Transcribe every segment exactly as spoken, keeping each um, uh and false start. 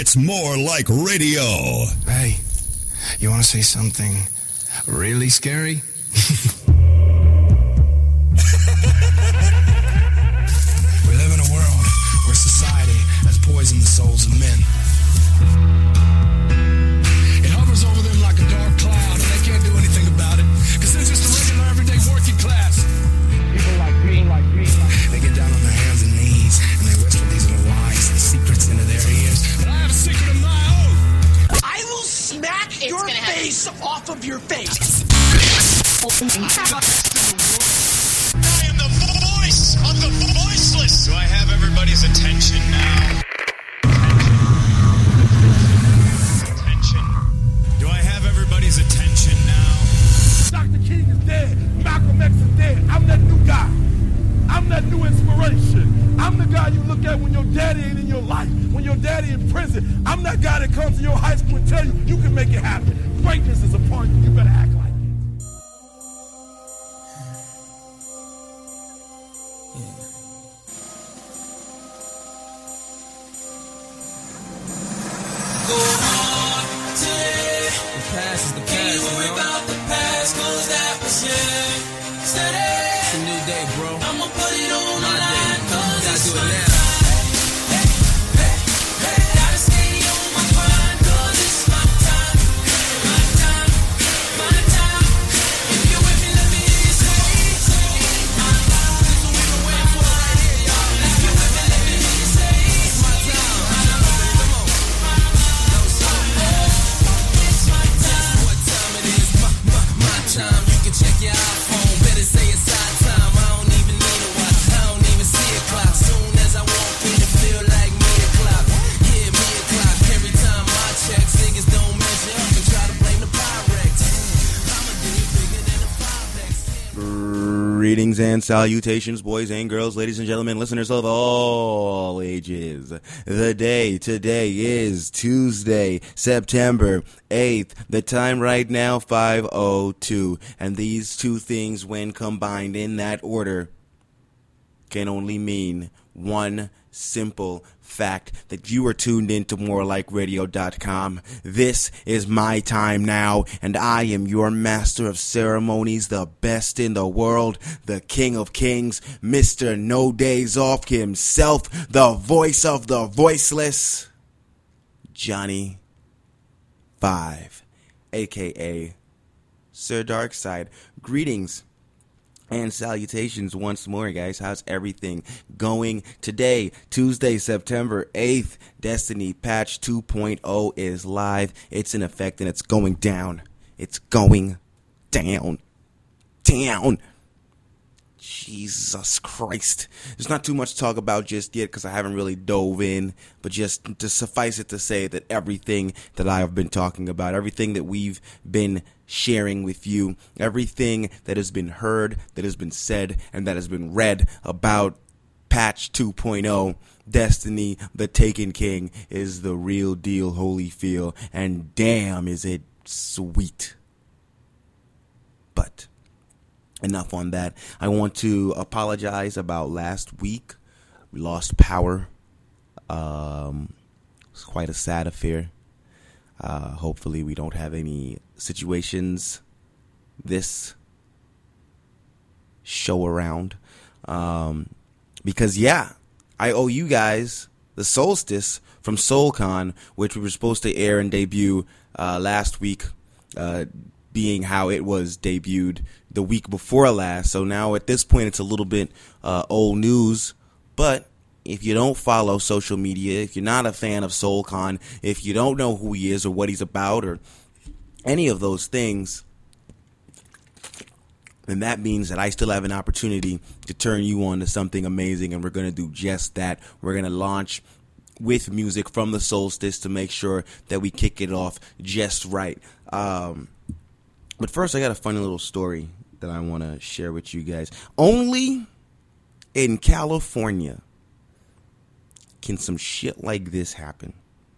It's more like radio. Hey, you want to say something really scary? We live in a world where society has poisoned the souls of men. It hovers over them like a dark cloud, and they can't do anything about it, because they're just a regular, everyday working class. People like me, like me, like they get down on their hands and knees, and they whisper these little lies and secrets into their ears. But I have a secret of my own. I will smack it's your face happen. Off of your face. I am the voice of the voiceless. Do I have everybody's attention now? Attention. Do I have everybody's attention now? Doctor King is dead. Malcolm X is dead. I'm that new guy. I'm that new inspiration. I'm the guy you look at when your daddy ain't in your life, when your daddy in prison. I'm that guy that comes to your high school and tell you you can make it happen. Greatness is upon you. You better act like it. Go on today. The past is the past. Can't worry about the past, cause that was yesterday. It's a new day, bro. I'ma put it on my line, cause it's my time. Hey, hey, hey, gotta stay on my grind, cause it's my time. My time, my time. If you're with me, let me hear you say, say, my time. This is what we've been waiting for right here, y'all. If you're with me, let me hear you say, it's my time. Come on. Time. You can check your iPhone, better say it's our time. I don't even need a watch, I don't even see a clock. Soon as I walk in, it feel like me o'clock. Yeah, me o'clock. Every time I check, niggas don't measure up and try to blame the Pyrex. I'm a dude bigger than a five X. Greetings and salutations, boys and girls, ladies and gentlemen, listeners of all ages. The day today is Tuesday, September eighth. The time right now, five oh two. And these two things, when combined in that order, can only mean one simple fact: that you are tuned in to more like radio dot com. This is my time now, and I am your master of ceremonies, the best in the world, the king of kings, Mister No Days Off himself, the voice of the voiceless, Johnny Five, aka Sir Darkside. Greetings and salutations once more, guys. How's everything going today? Tuesday, September eighth. Destiny Patch two point oh is live. It's in effect and it's going down. It's going down. Down. Jesus Christ. There's not too much to talk about just yet because I haven't really dove in, but just to suffice it to say that everything that I have been talking about, everything that we've been sharing with you, everything that has been heard, that has been said, and that has been read about Patch two point oh, Destiny, the Taken King, is the real deal Holyfield, and damn is it sweet. But enough on that. I want to apologize about last week. We lost power. Um, it's quite a sad affair. Uh, hopefully we don't have any situations this show around. Um, because, yeah, I owe you guys the Solstice from SoulCon, which we were supposed to air and debut uh, last week, uh, being how it was debuted the week before last. So now at this point it's a little bit uh, old news, but if you don't follow social media, if you're not a fan of SoulCon, if you don't know who he is or what he's about or any of those things, then that means that I still have an opportunity to turn you on to something amazing, and we're going to do just that. We're going to launch with music from the Solstice to make sure that we kick it off just right. Um, but first, I got a funny little story that I want to share with you guys. Only in California can some shit like this happen.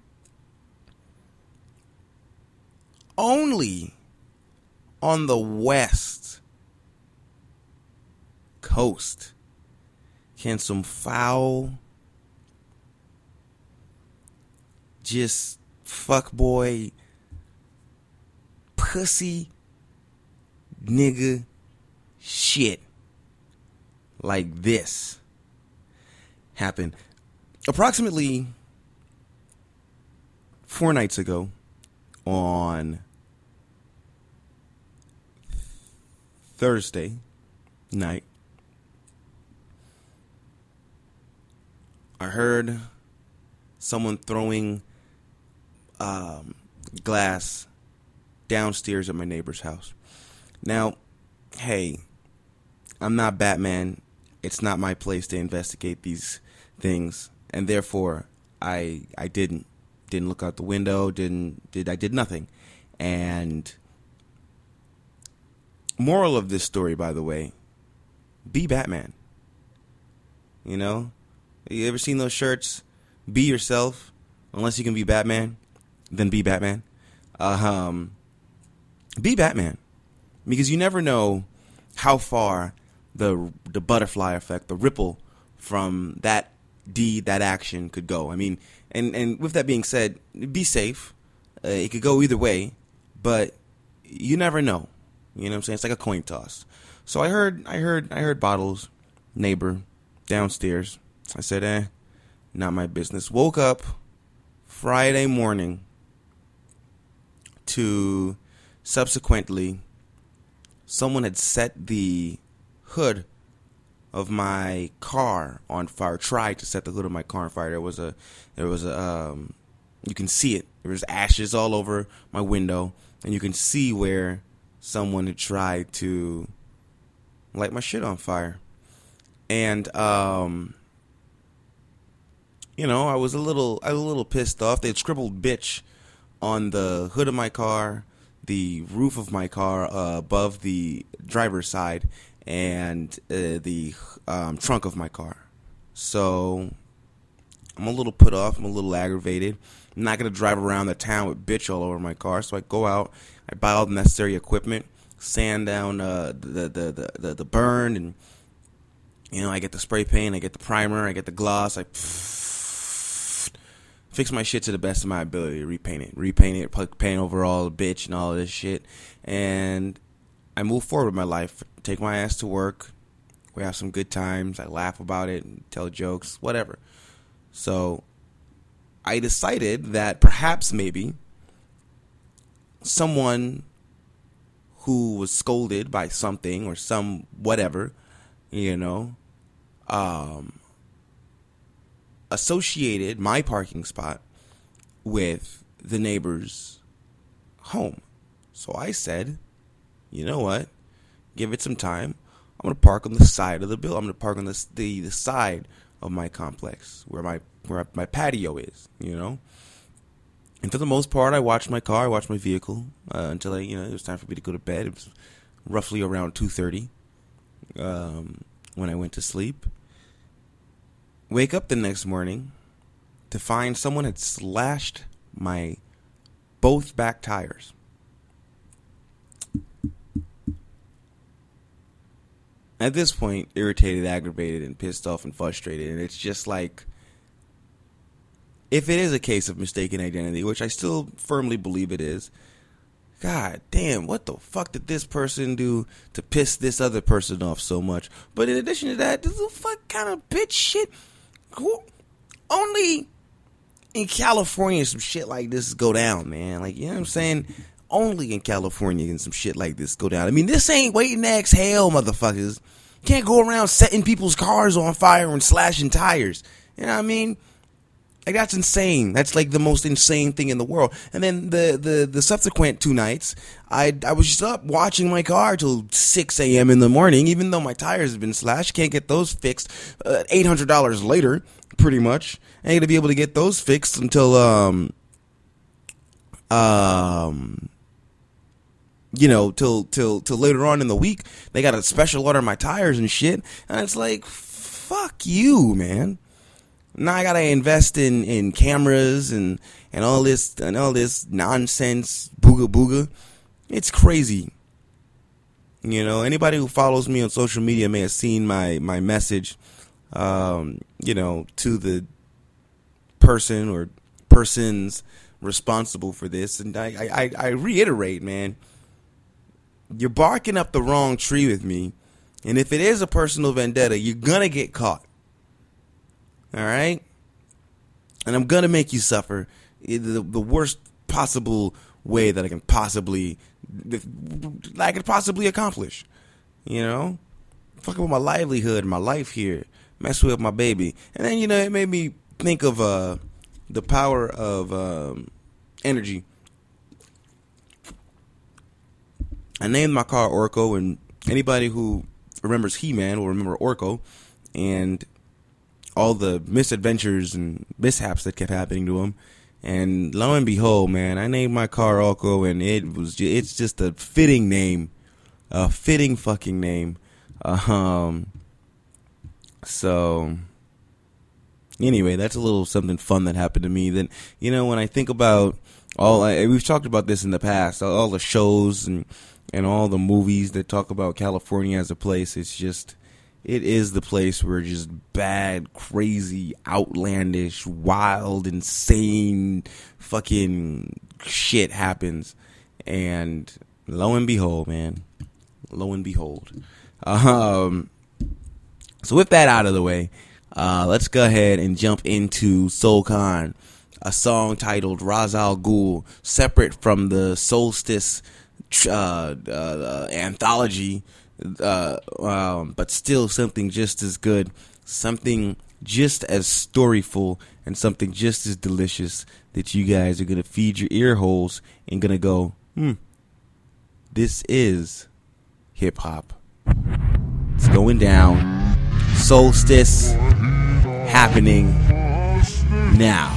Only on the West Coast can some foul, just fuckboy, pussy, nigga shit like this happened approximately four nights ago on Thursday night. I heard someone throwing um, glass downstairs at my neighbor's house. Now, hey, I'm not Batman. It's not my place to investigate these things, and therefore, I I didn't didn't look out the window. Didn't did I did nothing. And moral of this story, by the way, be Batman. You know, you ever seen those shirts? Be yourself. Unless you can be Batman, then be Batman. Uh, um, be Batman, because you never know how far the the butterfly effect, the ripple from that deed, that action could go. I mean, and, and with that being said, be safe. Uh, it could go either way, but you never know. You know what I'm saying? It's like a coin toss. So I heard, I heard, I heard Bottles, neighbor, downstairs. I said, eh, not my business. Woke up Friday morning to subsequently someone had set the hood of my car on fire. Tried to set the hood of my car on fire. There was a, there was a, um, you can see it. There was ashes all over my window, and you can see where someone had tried to light my shit on fire. And um, you know, I was a little, I was a little pissed off. They had scribbled "bitch" on the hood of my car, the roof of my car, uh, above the driver's side, and uh, the um, trunk of my car. So I'm a little put off. I'm a little aggravated. I'm not going to drive around the town with "bitch" all over my car. So I go out, I buy all the necessary equipment, sand down uh, the, the, the, the, the burn, and, you know, I get the spray paint, I get the primer, I get the gloss, I pff, fix my shit to the best of my ability, repaint it, repaint it, paint over all the bitch and all this shit, and I move forward with my life, take my ass to work, we have some good times, I laugh about it, tell jokes, whatever. So I decided that perhaps maybe someone who was scolded by something or some whatever, you know, um, associated my parking spot with the neighbor's home. So I said, you know what? Give it some time. I'm going to park on the side of the building. I'm going to park on the, the the side of my complex where my where my patio is, you know. And for the most part, I watched my car, I watched my vehicle uh, until I, you know, it was time for me to go to bed. It was roughly around two thirty um, when I went to sleep. Wake up the next morning to find someone had slashed my both back tires. At this point, irritated, aggravated, and pissed off and frustrated, and it's just like, if it is a case of mistaken identity, which I still firmly believe it is, God damn, what the fuck did this person do to piss this other person off so much? But in addition to that, this is the fuck kind of bitch shit. Who, only in California some shit like this go down, man. Like, you know what I'm saying? Only in California can some shit like this go down. I mean, this ain't waiting to exhale, motherfuckers. Can't go around setting people's cars on fire and slashing tires. You know what I mean? Like, that's insane. That's like the most insane thing in the world. And then the, the, the subsequent two nights, I I was just up watching my car till six a.m. in the morning, even though my tires have been slashed. Can't get those fixed. Uh, eight hundred dollars later, pretty much. I ain't going to be able to get those fixed until, um, um, you know, till, till, till later on in the week. They got a special order my tires and shit. And it's like, fuck you, man. Now I gotta invest in, in cameras and, and all this and all this nonsense booga booga. It's crazy. You know, anybody who follows me on social media may have seen my, my message, um, you know, to the person or persons responsible for this. And I, I, I reiterate, man, you're barking up the wrong tree with me. And if it is a personal vendetta, you're going to get caught. All right? And I'm going to make you suffer the, the worst possible way that I can possibly, that I could possibly accomplish. You know? Fucking with my livelihood, my life here. Mess with my baby. And then, you know, it made me think of uh, the power of um, energy. I named my car Orko, and anybody who remembers He-Man will remember Orko and all the misadventures and mishaps that kept happening to him. And lo and behold, man, I named my car Orko, and it was it's just a fitting name, a fitting fucking name. Um. So anyway, that's a little something fun that happened to me. Then, you know, when I think about all, I, we've talked about this in the past, all, all the shows and and all the movies that talk about California as a place. It's just, it is the place where just bad, crazy, outlandish, wild, insane fucking shit happens. And lo and behold, man, lo and behold. Um, so with that out of the way, uh, let's go ahead and jump into Soul Khan, a song titled Ra's al Ghul, separate from the Solstice uh, uh, anthology, uh, um, but still something just as good, something just as storyful, and something just as delicious that you guys are going to feed your ear holes and going to go, hmm, this is hip-hop. It's going down. Solstice happening now.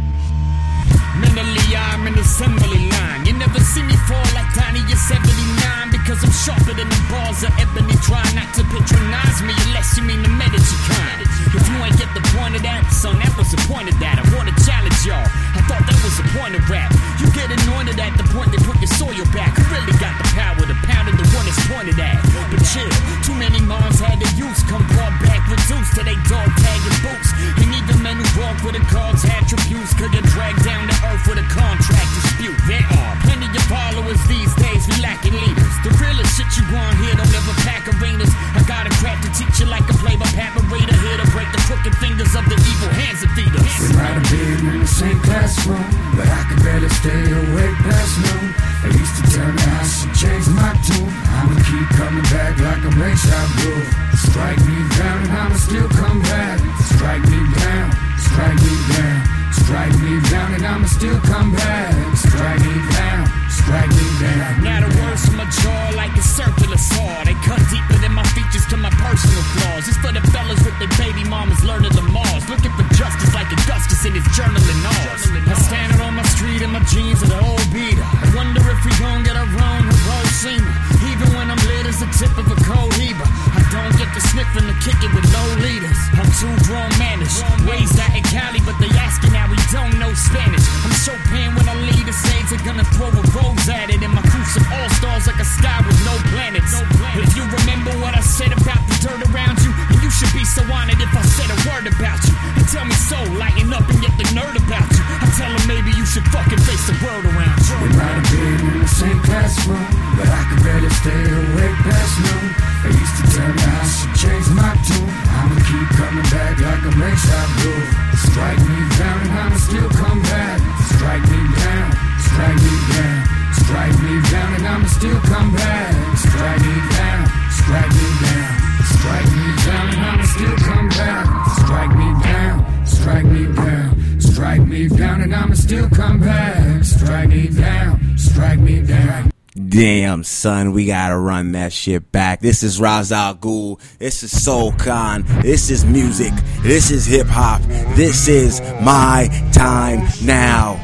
Mentally, I'm an assembly line. You never see me fall like Donnie, you're seventy-nine. Because I'm sharper than the bars of ebony. Try not to patronize me unless you mean the Medici kind. If you ain't get the point of that, son, that was the point of that. I wanna challenge y'all. I thought that was the point of rap. You get anointed at the point they put your soil back. Who really got the power to pound it, the one that's pointed at? But chill, too many moms had the use. Come brought back reduced to they dog tagging boots. And even men who walk with the gods attributes could get dragged down to earth with a contract dispute. There are plenty of followers these days, we lacking leaders. The realest shit you want here don't ever pack arenas. I got a craft to teach you like a play by paperator. Here to break the crooked fingers of the evil hands that feed us. We might have been in the same classroom, but I could barely stay awake past noon. They used to tell me I should change my tune. I'ma keep coming back like a rain shot roof. Strike me down and I'ma still come back. Strike me down, strike me down. Strike me down and I'ma still come back. Strike me down, strike me down. Now the words from my jaw like a circular saw. They cut deeper than my features to my personal flaws. It's for the fellas with their baby mamas learning the Mars. Looking for justice like Augustus in his journaling Oz. I stand on my street in my jeans with an old beater. I wonder if we gon' get a wrong Hiroshima. Even when I'm lit as the tip of a cold heaver. I don't get the sniffing to kick it with low leaders. I'm too grown managed. Raised out in Cali, but they asking now we don't know Spanish. I'm so pain when I leave the stage, they're gonna throw a rose at it. And my crew's of all stars like a sky with no planets. If you remember what I said about the dirt around you, and you should be so honored if I said a word about you. And tell me so, lighten up and get the nerd about you. I tell them maybe you should fucking face the world around you. We might have been in the same classroom, but I could barely stay awake past noon. They used to tell me I should change my tune. I'ma keep coming back like a rain shot roof. Strike me down and I'ma still come back. Strike me down, strike me down. Strike me down and I'ma still come back. Strike me down, strike me down. Strike me down and I'ma still come back. Strike me down, strike me down. Strike me down and I'ma still come back. Strike me down, strike me down. Damn, son, we gotta run that shit back. This is Ra's al Ghul. This is Soul Khan. This is music. This is hip hop. This is my time now.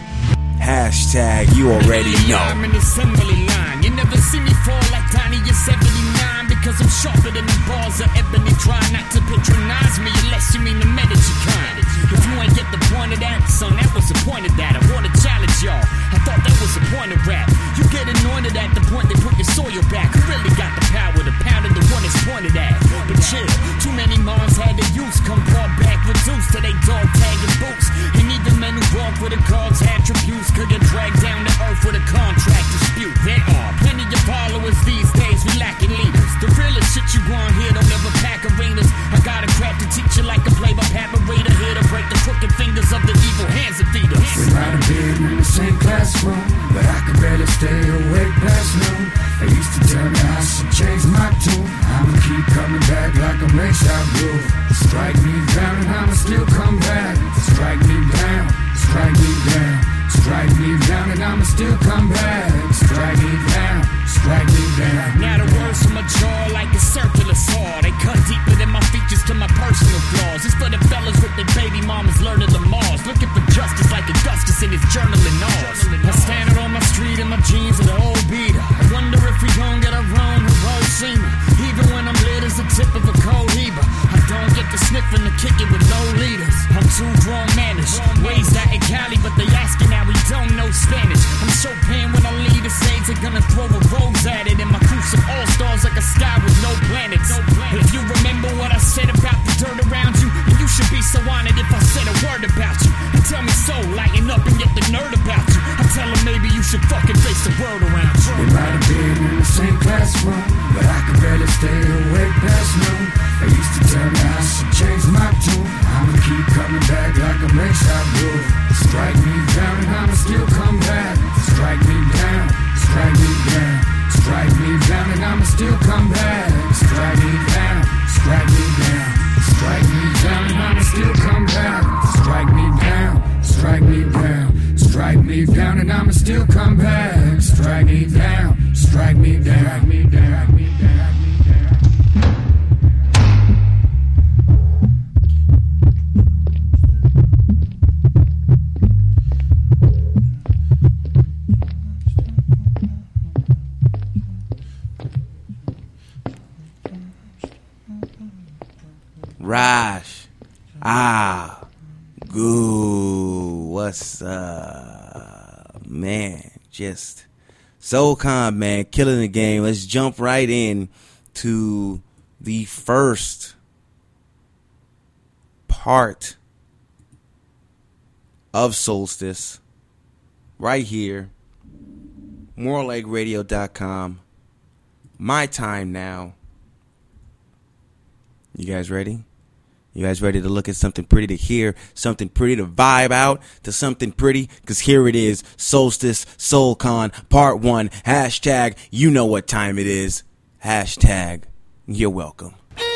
Hashtag you already know. I'm an assembly line. You never see me fall like Donnie, you're seventy-nine. Because I'm sharper than the bars of ebony. Try not to patronize me unless you mean the Medici kind. If you ain't get the point of that, son, that was the point of that. I wanna challenge y'all. I thought that was the point of rap. You get anointed at the point they put your soil back. Who really got the power to pound it, the one that's pointed at? But chill, too many moms had the use. Come brought back reduced to they dog tagging boots. And even men who walk with with a God's attributes. Could get dragged down to earth with a contract dispute. There are plenty of followers these days, we lacking leaders. The realest shit you want here don't ever pack arenas. I got a craft to teach you like a play-by-paper reader. Here to break the crooked fingers of the evil hands that feed us. We might have been in the same classroom, but I could barely stay awake past noon. They used to tell me I should change my tune. I'ma keep coming back like a lakeside groove. Strike me down and I'ma still come back. Strike me down, strike me down, strike me down and I'ma still come back. Strike me down, strike me down. Now the words from my jaw like a circular saw. They cut deeper than my features to my personal flaws. It's for the fellas with their baby mamas learning the Mars. Looking for justice like Augustus in his journaling Oz. I stand out on my street in my jeans with an old beater. I wonder if we gon' get a run who won't see me. Even when I'm lit as the tip of a cold heaver, I don't get the sniffing to kick it with no leaders. I'm too grown managed, raised out in Cali, but they asking how we don't know Spanish. I'm so pain when I leave the stage, they're gonna throw a rose at it. And my crew's some all-stars like a sky with no planets. If you remember what I said about the dirt around you, then you should be so honored if I said a word about you. And tell me so, lighten up and get the nerd about you. I tell them maybe you should fucking face the world around you. We might have been in the same classroom, but I could barely stay awake past noon. They used to tell me I should change my tune. I'ma keep coming back like a lakeside groove. Strike me down and I'ma still come back. Strike me down, strike me down, strike me down and I'ma still come back. Strike me down, strike me down, strike me down and I'ma still come back. Strike me down, strike me down, strike me down and I'ma still come back. Strike me down, strike me down, strike me down, strike me down. Rash. Ah. Goo. What's up? Man, just so calm, man. Killing the game. Let's jump right in to the first part of Solstice. Right here. Moral Leg Radio dot com. My time now. You guys ready? You guys ready to look at something pretty to hear, something pretty to vibe out to something pretty? Because here it is, Solstice SoulCon Part one. Hashtag, you know what time it is. Hashtag, you're welcome.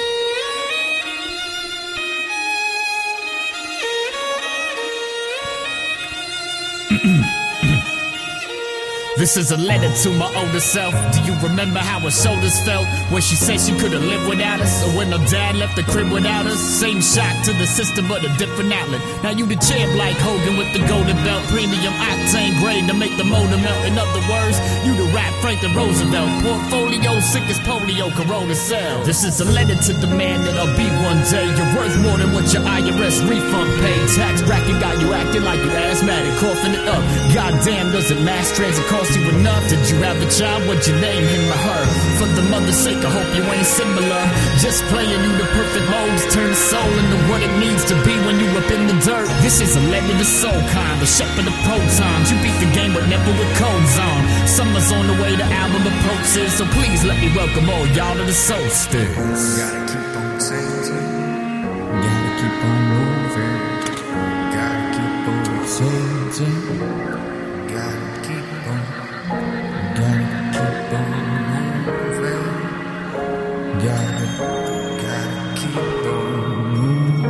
This is a letter to my older self. Do you remember how her shoulders felt when she said she could've lived without us? Or when her dad left the crib without us? Same shock to the system but a different outlet. Now you the champ like Hogan with the golden belt. Premium octane grade to make the motor melt. In other words, you the rap Franklin Roosevelt. Portfolio sick as polio, corona cell. This is a letter to the man that I'll be one day. You're worth more than what your I R S refund paid. Tax bracket got you acting like you asthmatic, coughing it up. Goddamn, does it mass transit cost you enough? Did you have a child? What'd you name him or her? For the mother's sake, I hope you ain't similar. Just playing you the perfect modes. Turn the soul into what it needs to be when you up in the dirt. This is a letter to SoulCon, the shepherd of protons. You beat the game but never with codes on. Summer's on the way, the album approaches. So please let me welcome all y'all to the Solstice. Gotta keep on changing. Gotta keep on moving. Gotta keep on changing. Gotta keep on. Gotta keep on moving. Gotta, gotta keep on moving.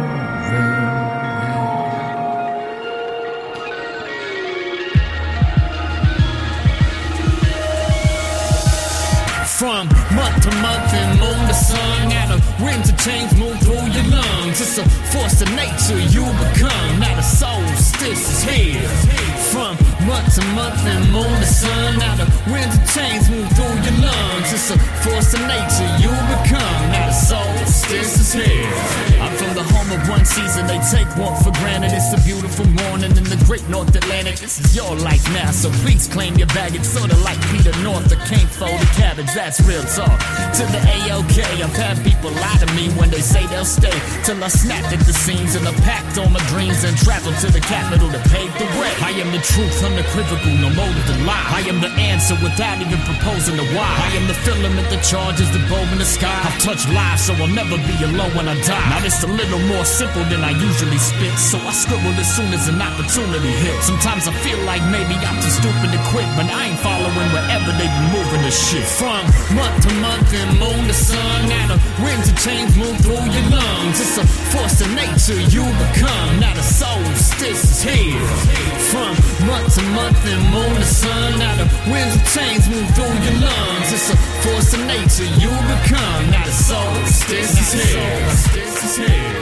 From month to month and moon to sun, at a wind to change, move through your lungs. It's a force of nature you become. Now the solstice is here. From month to month and moon to sun, now the winds of change move through your lungs. It's a force of nature you become. Now the solstice is here. I'm from the home of one season they take one for granted. It's a beautiful morning in the great North Atlantic. This is your life now, so please claim your baggage. Sorta like Peter North, I can't fold a cabbage, that's real talk. To the A O K, I've had people lie to me when they say they'll stay, till I snapped at the seams and I packed all my dreams and traveled to the capital to pave the way. I am the truth, unequivocal, no motive to lie. I am the answer without even proposing the why. I am the filament that charges the bulb in the sky. I've touched lives, so I'll never be alone when I die. Now it's a little more simple than I usually spit, so I scribble as soon as an opportunity hits. Sometimes I feel like maybe I'm too stupid to quit, but I ain't following wherever they be moving the shit. From month to month and moon to sun, now the winds of change move through your lungs. It's a force of nature you become. Now the solstice is here. From month to month and moon to sun, now the winds of change move through your lungs. It's a force of nature you become. Now the solstice is here. Solstice is here.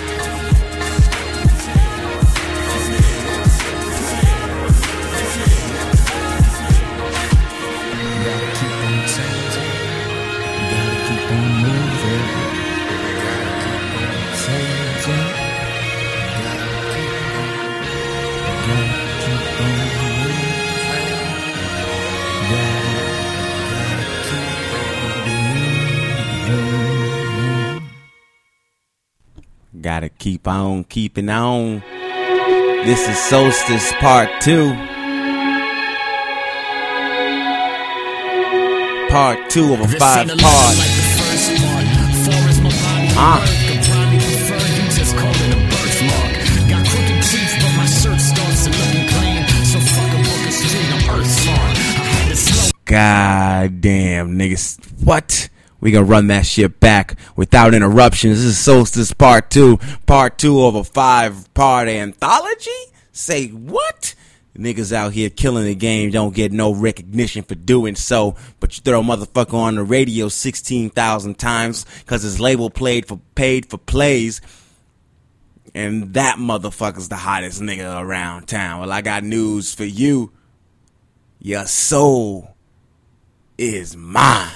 Gotta keep on keeping on. This is Solstice Part two. Part two of a five part. Ah. God damn, niggas. What? We gonna run that shit back without interruptions. This is Solstice Part two. Part two of a five-part anthology? Say what? Niggas out here killing the game don't get no recognition for doing so. But you throw a motherfucker on the radio sixteen thousand times because his label played for paid for plays. And that motherfucker's the hottest nigga around town. Well, I got news for you. Your soul is mine.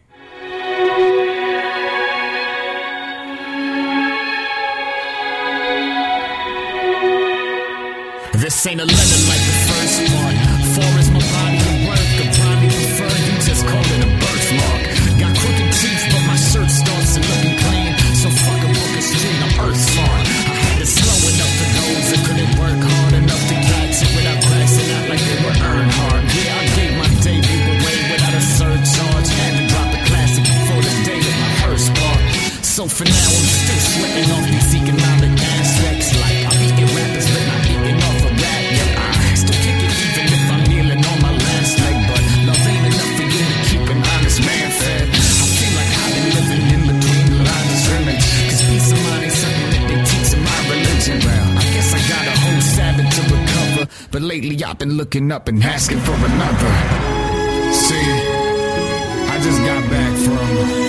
This ain't a letter like the first part. Four is my body of work. I probably prefer you just call it a birthmark. Got crooked teeth, but my shirt starts to looking clean. So fuck a book of street, I'm earth smart. I had to slow it up for those that couldn't work hard enough to catch it without crashing out like they were earned hard. Yeah, I gave my debut away without a surcharge. Had to drop the classic before the day of my hearse part. So for now, I'm still sweating off these economic aspects. Like I'm eating rappers, but not eating off a rap. Yeah, I still kick it even if I'm kneeling on my last leg. But love ain't enough for you to keep an honest man fed. I feel like I've been living in between the lines of scrimmage. Cause peace of mind ain't something that they teach in my religion. Well, I guess I got a whole Sabbath to recover. But lately I've been looking up and asking for another. See, I just got back from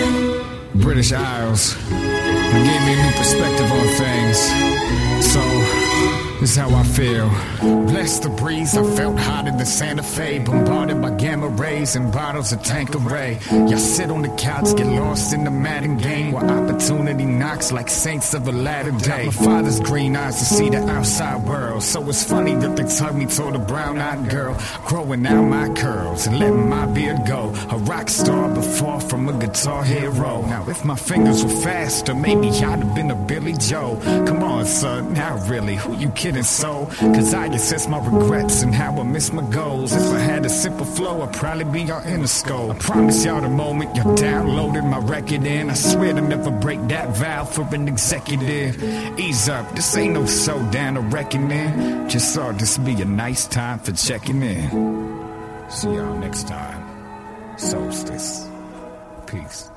British Isles. It gave me a new perspective on things. So, this is how I feel. Bless the breeze, I felt hotter than Santa Fe. Bombarded by gamma rays and bottles of Tanqueray. Y'all sit on the couch, get lost in the Madden game, where opportunity knocks like saints of a latter day. My father's green eyes to see the outside world. So it's funny that they tug me toward a brown-eyed girl, growing out my curls and letting my beard go. A rock star but far from a guitar hero. Now if my fingers were faster, maybe I'd have been a Billy Joe. Come on son, now really, who you kidding so? Cause I assess my regrets and how I miss my goals. If I had a simple flow, I'd probably be y'all Interscope. I promise y'all the moment y'all downloaded my record in, I swear to never break that vow for an executive. Ease up, this ain't no showdown or reckoning. Just thought this would be a nice time for checking in. See y'all next time. Solstice. Peace.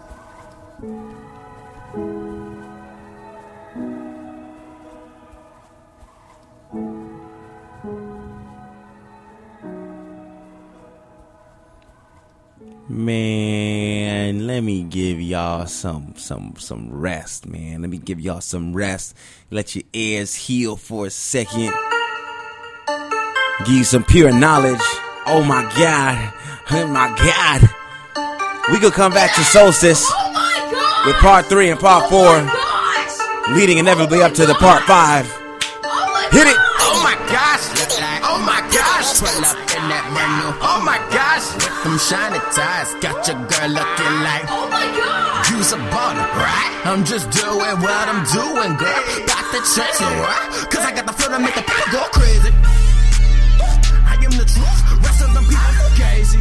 Man, let me give y'all some some some rest, man. Let me give y'all some rest. Let your ears heal for a second. give you some pure knowledge. Oh my God, oh my God. We could come back to Solstice Oh my God. with part three and part four, Oh my gosh. leading inevitably up to the part five. Oh my Hit it. God. Oh my gosh, oh my gosh, Pull up in that brand new, oh my gosh, with them shiny ties, got your girl looking like Oh my God. you's a baller, right? I'm just doing what I'm doing, girl. Got the chance, right? Cause I got the flow to make the people go crazy. I am the truth, rest of them people fugazi.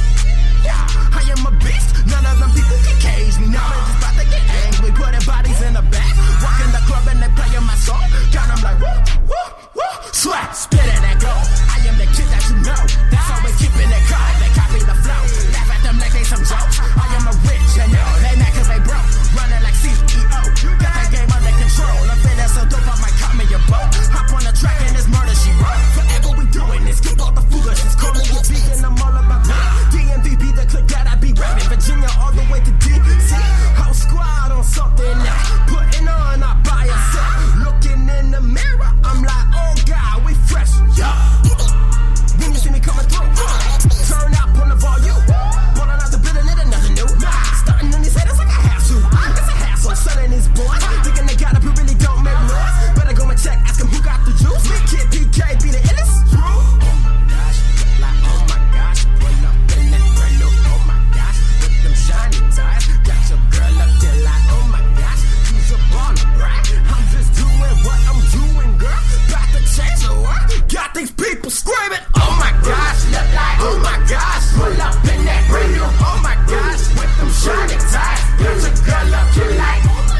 Yeah, I am a beast, none of them people can cage me. Now I'm just about to get angry, putting bodies in the back. Walk in the club and they playing my song. Got them like, woo, woo, woo. Swag, spit it and go. I am the kid that you know. That's always keeping it calm. They copy the flow. Laugh at them like they some jokes. I am a rich, you know. They mad cause they broke. Running like C E O. Got that game under control. I'm feeling so dope, I might call me a boat. Hop on the track and it's murder she wrote. Forever we doing this. Skip all the foolishness. Call me a B and I'm all about that. D M V be the click that I be rapping. Virginia all the way to D C. Whole squad on something else. Putting on our by yourself. Looking in the mirror, I'm like, oh God, we fresh. Yeah. When you see me coming through, turn up on the volume. Pulling out the building, it ain't nothing new. Starting on these haters like a hassle. It's a hassle, selling these boys. Thinking they got it, but really don't make noise. Better go and check, ask them who got the juice. Big Kid P K be the illest. Oh my gosh, like oh my gosh. Pull up in that brand new, oh my gosh. With them shiny ties, got your girl up there like oh my gosh. You's a baller, right? I'm just doing what I'm doing, girl. About to change the world. Got these people screaming, oh my gosh, look like, oh my gosh. Pull up in that brand new, oh my gosh. With them shiny ties, got your girl up there like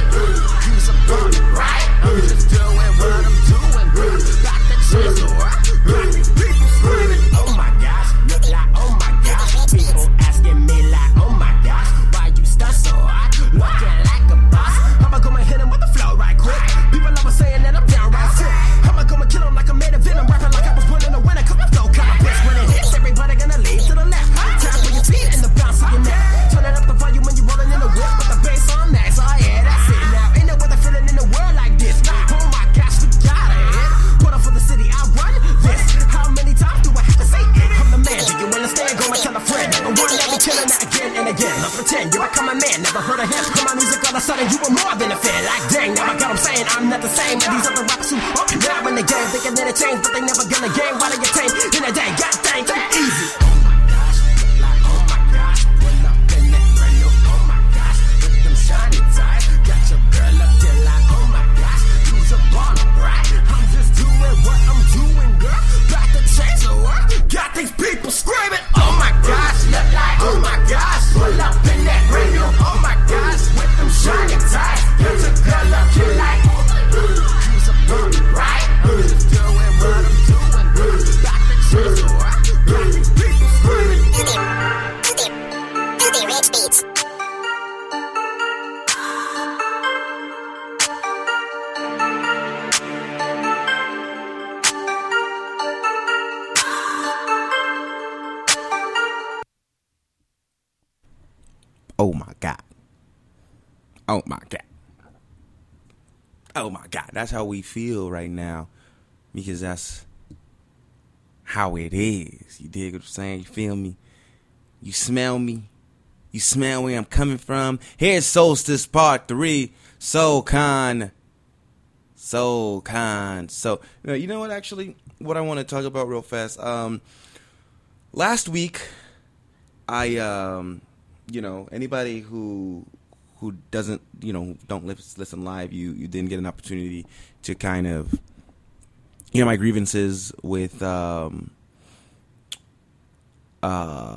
you's a baller, right? I'm just doing what I'm doing, girl. About to change the world. Got these people screaming, oh my gosh, look like, oh my gosh. People asking me like, oh my gosh, why you stunt so hard? Looking like a boss. I'ma go and hit him with the flow right quick. People always saying that I'm downright sick. I'ma go and kill him like I made a venom. Rapping like I was born in a winter. Cause my flow kind of bitch. When it hits, everybody gonna lean to the left. Tap with your feet and the bounce of your neck. Turning up the volume when you're rolling in the whip. With the bass on next. Oh yeah, that's it now. Ain't no other feeling in the world like this. Oh my gosh, we got it. Put up for the city, I run this. How many times do I have to say it? I'm the man. Do you understand? Go and tell a friend. And one that be killing that again and again. Not pretend you're a common man. Never heard of him. Come on, music all of a sudden you were more than a fan. Like dang, now I got them saying I'm not the same. And these other rappers who up now in the game thinking that it changed, but they never gonna game. Why they get tamed in a day? God dang, too easy. Oh my gosh, like oh my gosh. Pull up in that brand new, oh my gosh. With them shiny ties, got your girl up there like oh my gosh. You's a baller, right? I'm just doing what I'm doing, girl. About to change the world. Got these people screaming, oh my gosh, look like oh my gosh. Pull up in that brand new, oh my gosh. With them shiny ties, got your girl up there like you's a baller, right? I'm just doing what I'm doing, girl. About to change the world. Got these people screaming. Rich Beats. Oh my God. Oh my God. Oh my God. That's how we feel right now. Because that's how it is. You dig what I'm saying? You feel me? You smell me? You smell where I'm coming from? Here's Solstice Part three. SoulCon. SoulCon. So, you know what, actually? What I want to talk about real fast. Um, last week, I, um, you know, anybody who who doesn't, you know, don't listen live, you, you didn't get an opportunity to kind of hear my grievances with, um, uh,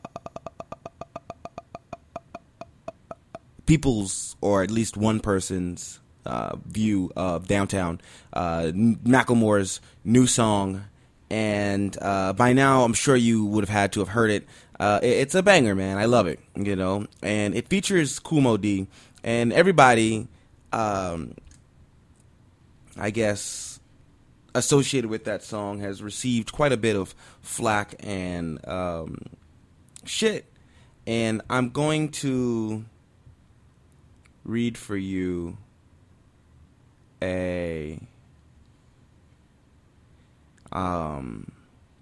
people's, or at least one person's uh, view of Downtown, uh, Macklemore's new song. And uh, by now, I'm sure you would have had to have heard it. Uh, it. It's a banger, man. I love it, you know. And it features Kool Moe Dee. And everybody, um, I guess, associated with that song has received quite a bit of flack and um, shit. And I'm going to read for you a um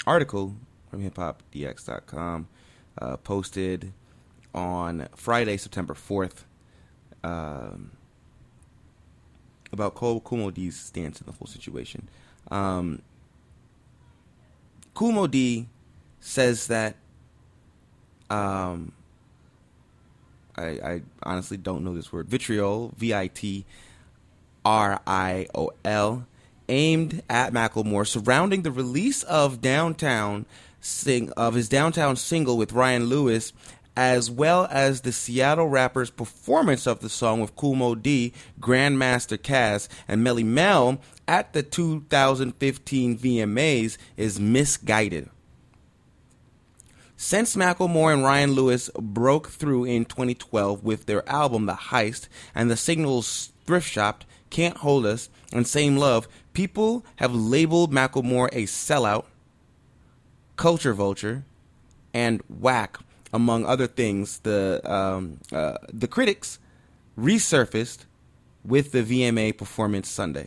article from hip hop d x dot com uh, posted on Friday, September fourth, um, about Kool Moe Dee's stance in the whole situation. Um, Kool Moe Dee says that um, I, I honestly don't know this word. Vitriol, V I T R I O L, aimed at Macklemore surrounding the release of Downtown sing of his Downtown single with Ryan Lewis, as well as the Seattle rapper's performance of the song with Kool Moe Dee, Grandmaster Caz, and Melly Mel at the two thousand fifteen V M As is misguided. Since Macklemore and Ryan Lewis broke through in twenty twelve with their album The Heist and the singles Thrift Shop, Can't Hold Us, and Same Love, people have labeled Macklemore a sellout, culture vulture, and whack, among other things. The um, uh, the critics resurfaced with the V M A performance Sunday.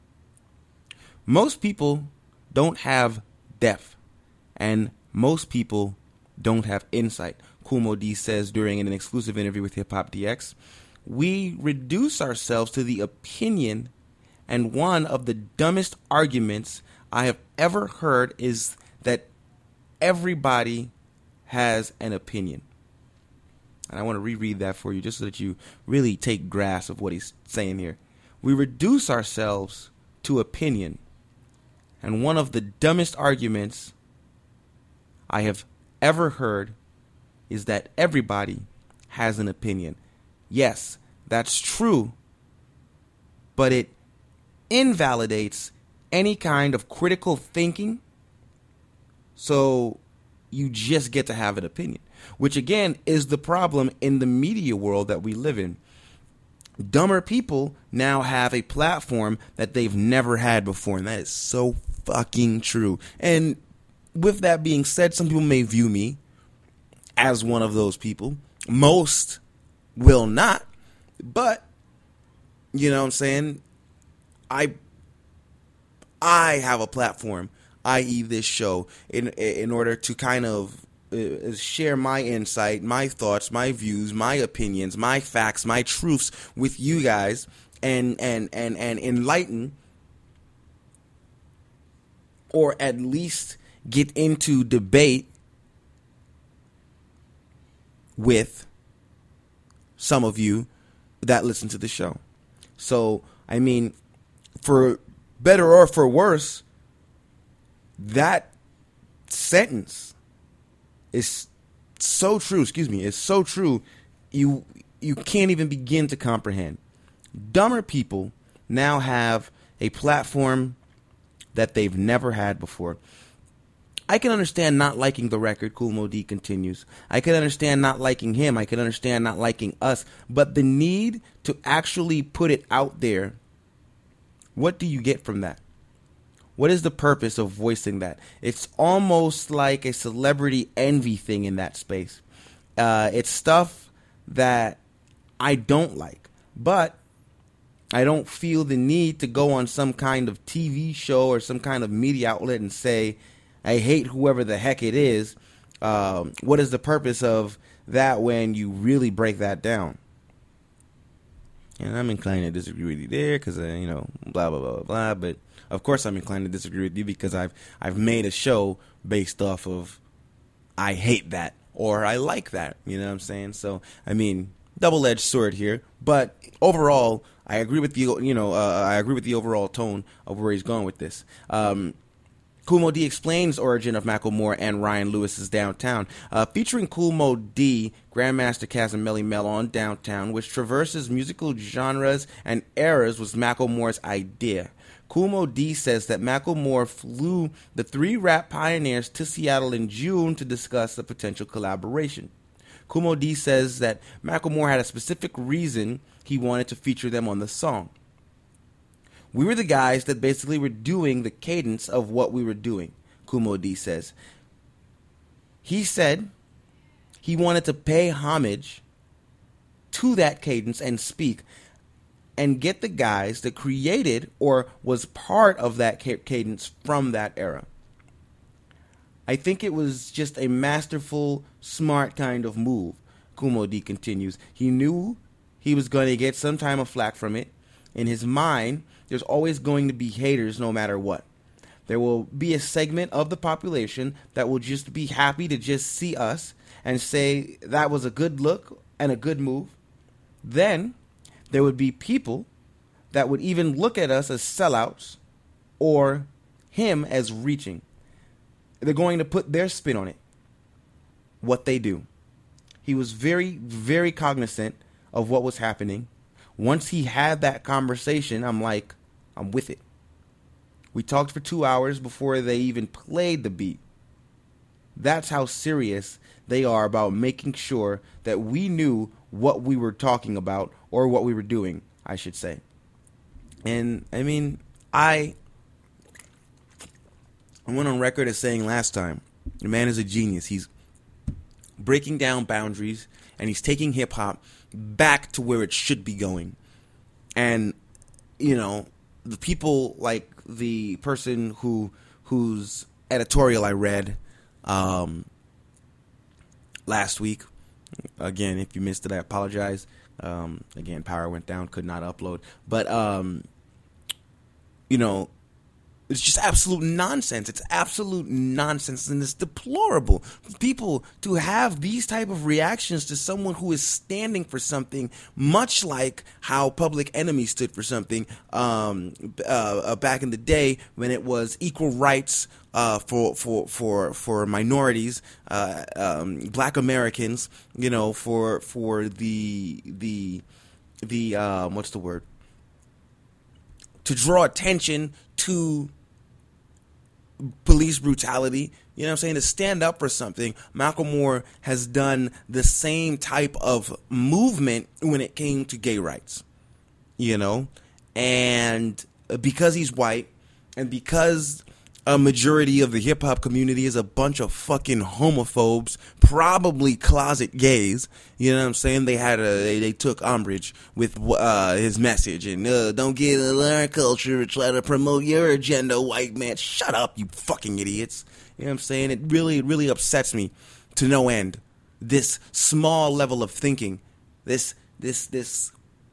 Most people don't have depth, and most people don't have insight, Kool Moe Dee says during an exclusive interview with Hip Hop D X. We reduce ourselves to the opinion, and one of the dumbest arguments I have ever heard is that everybody has an opinion. And I want to reread that for you just so that you really take grasp of what he's saying here. We reduce ourselves to opinion, and one of the dumbest arguments I have ever heard is that everybody has an opinion. Yes, that's true, but it invalidates any kind of critical thinking, so you just get to have an opinion, which again is the problem in the media world that we live in. Dumber people now have a platform that they've never had before, and that is so fucking true. And with that being said, some people may view me as one of those people. Most will not, but you know what I'm saying? I I have a platform, that is this show, in in order to kind of uh, share my insight, my thoughts, my views, my opinions, my facts, my truths with you guys, and and and and enlighten, or at least get into debate with some of you that listen to the show. So, I mean, for better or for worse, that sentence is so true, excuse me, it's so true, you you can't even begin to comprehend. Dumber people now have a platform that they've never had before. I can understand not liking the record, Kool Moe Dee continues. I can understand not liking him. I can understand not liking us. But the need to actually put it out there, what do you get from that? What is the purpose of voicing that? It's almost like a celebrity envy thing in that space. Uh, it's stuff that I don't like. But I don't feel the need to go on some kind of T V show or some kind of media outlet and say, I hate whoever the heck it is. Um, what is the purpose of that when you really break that down? And I'm inclined to disagree with you there because, uh, you know, blah, blah, blah, blah. But, of course, I'm inclined to disagree with you because I've I've made a show based off of I hate that or I like that. You know what I'm saying? So, I mean, double-edged sword here. But overall, I agree with the, you know, uh, I agree with the overall tone of where he's going with this. Um Kool Moe Dee explains origin of Macklemore and Ryan Lewis's Downtown, uh, featuring Kool Moe Dee, Grandmaster Caz, and Melly Mel on Downtown, which traverses musical genres and eras, was Macklemore's idea. Kool Moe Dee says that Macklemore flew the three rap pioneers to Seattle in June to discuss a potential collaboration. Kool Moe Dee says that Macklemore had a specific reason he wanted to feature them on the song. We were the guys that basically were doing the cadence of what we were doing, Kool Moe Dee says. He said he wanted to pay homage to that cadence and speak and get the guys that created or was part of that cadence from that era. I think it was just a masterful, smart kind of move. Kumo D continues. He knew he was going to get some time of flack from it. In his mind, there's always going to be haters no matter what. There will be a segment of the population that will just be happy to just see us and say that was a good look and a good move. Then there would be people that would even look at us as sellouts or him as reaching. They're going to put their spin on it. What they do. He was very, very cognizant of what was happening. Once he had that conversation, I'm like, I'm with it. We talked for two hours before they even played the beat. That's how serious they are about making sure that we knew what we were talking about, or what we were doing, I should say. And, I mean, I... I went on record as saying last time, the man is a genius. He's breaking down boundaries, and he's taking hip-hop back to where it should be going. And, you know, the people like the person who whose editorial I read um, last week, again, if you missed it, I apologize. Um, again, power went down, could not upload. But, um, you know, it's just absolute nonsense. It's absolute nonsense, and it's deplorable for people to have these type of reactions to someone who is standing for something, much like how Public Enemy stood for something um, uh, uh, back in the day when it was equal rights uh, for for for for minorities, uh, um, Black Americans. You know, for for the the the um, what's the word? To draw attention to police brutality, you know what I'm saying, to stand up for something. Macklemore has done the same type of movement when it came to gay rights, you know, and because he's white and because a majority of the hip-hop community is a bunch of fucking homophobes, probably closet gays, you know what I'm saying, they had a they, they took umbrage with uh, his message, and uh, don't get in our culture and try to promote your agenda, white man. Shut up, you fucking idiots. You know what I'm saying? It really, it really upsets me to no end. This small level of thinking, this this this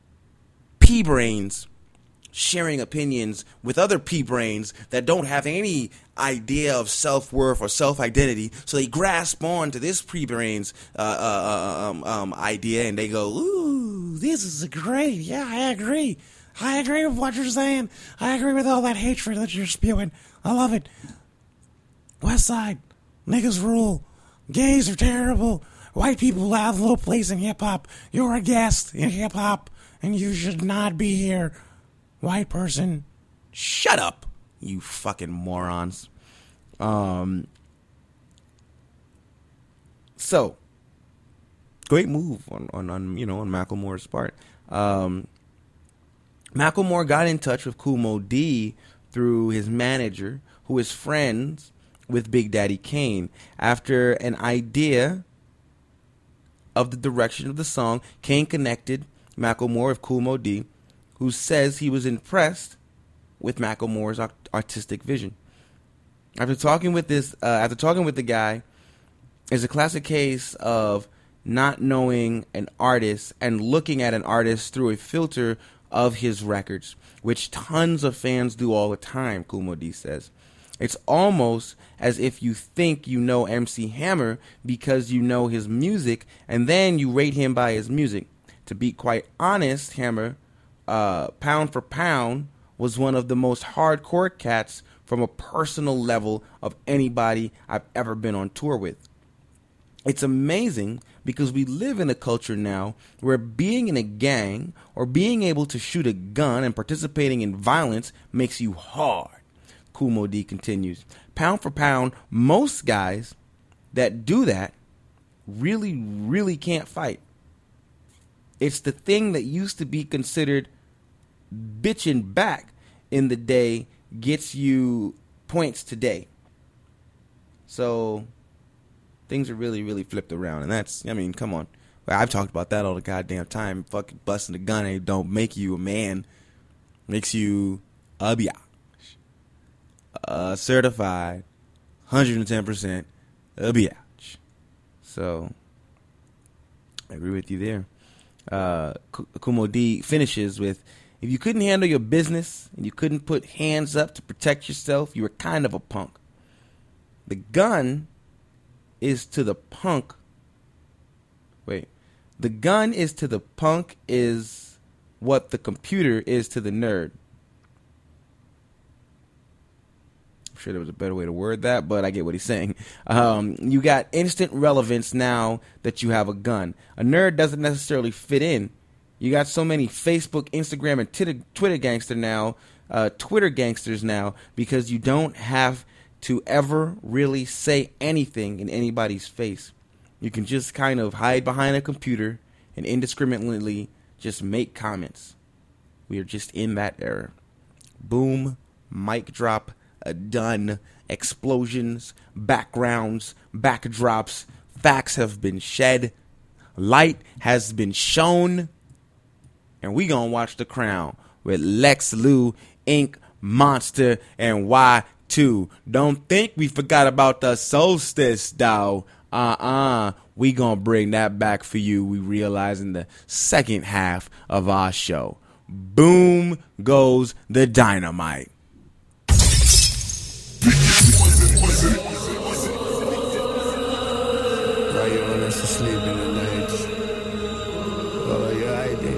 pea-brains sharing opinions with other pea-brains that don't have any idea of self-worth or self-identity, so they grasp on to this pea-brains uh, uh, um, um, idea, and they go, ooh, this is great, yeah, I agree, I agree with what you're saying, I agree with all that hatred that you're spewing, I love it. West Side, niggas rule, gays are terrible, white people have no place in hip-hop, you're a guest in hip-hop, and you should not be here. White person, shut up, you fucking morons. Um, so, great move on, on, on you know, on Macklemore's part. Um, Macklemore got in touch with Kumo D through his manager, who is friends with Big Daddy Kane. After an idea of the direction of the song, Kane connected Macklemore with Kumo D, who says he was impressed with Macklemore's artistic vision. After talking with this, uh, after talking with the guy, it's a classic case of not knowing an artist and looking at an artist through a filter of his records, which tons of fans do all the time, Kumo D says. It's almost as if you think you know M C Hammer because you know his music, and then you rate him by his music. To be quite honest, Hammer, Uh, pound for pound, was one of the most hardcore cats from a personal level of anybody I've ever been on tour with. It's amazing because we live in a culture now where being in a gang or being able to shoot a gun and participating in violence makes you hard. Kumo D continues. Pound for pound, most guys that do that really, really can't fight. It's the thing that used to be considered bitching back in the day gets you points today. So things are really, really flipped around. And that's, I mean, come on. I've talked about that all the goddamn time. Fucking busting a gun ain't don't make you a man. Makes you a biatch. A certified one hundred ten percent a biatch. So, I agree with you there. Uh, Kumo D finishes with, if you couldn't handle your business and you couldn't put hands up to protect yourself, you were kind of a punk. The gun is to the punk. Wait. The gun is to the punk is what the computer is to the nerd. I'm sure there was a better way to word that, but I get what he's saying. Um, you got instant relevance now that you have a gun. A nerd doesn't necessarily fit in. You got so many Facebook, Instagram, and Twitter, Twitter gangster now, uh, Twitter gangsters now, because you don't have to ever really say anything in anybody's face. You can just kind of hide behind a computer and indiscriminately just make comments. We are just in that era. Boom, mic drop, uh, done, explosions, backgrounds, backdrops, facts have been shed, light has been shown, and we gonna watch The Crown with Lex Luthor, Ink, Monster, and Y two. Don't think we forgot about the solstice, though. Uh-uh. We gonna bring that back for you, we realize, in the second half of our show. Boom goes the dynamite. Why you want us to sleep in the night? Oh, you're hiding.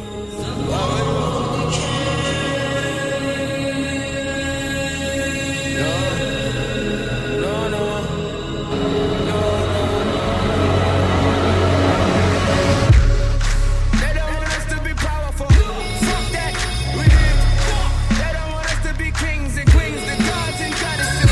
No, no, no. They don't want us to be powerful. Fuck that. We live. They don't want us to be kings and queens, the gods and goddesses.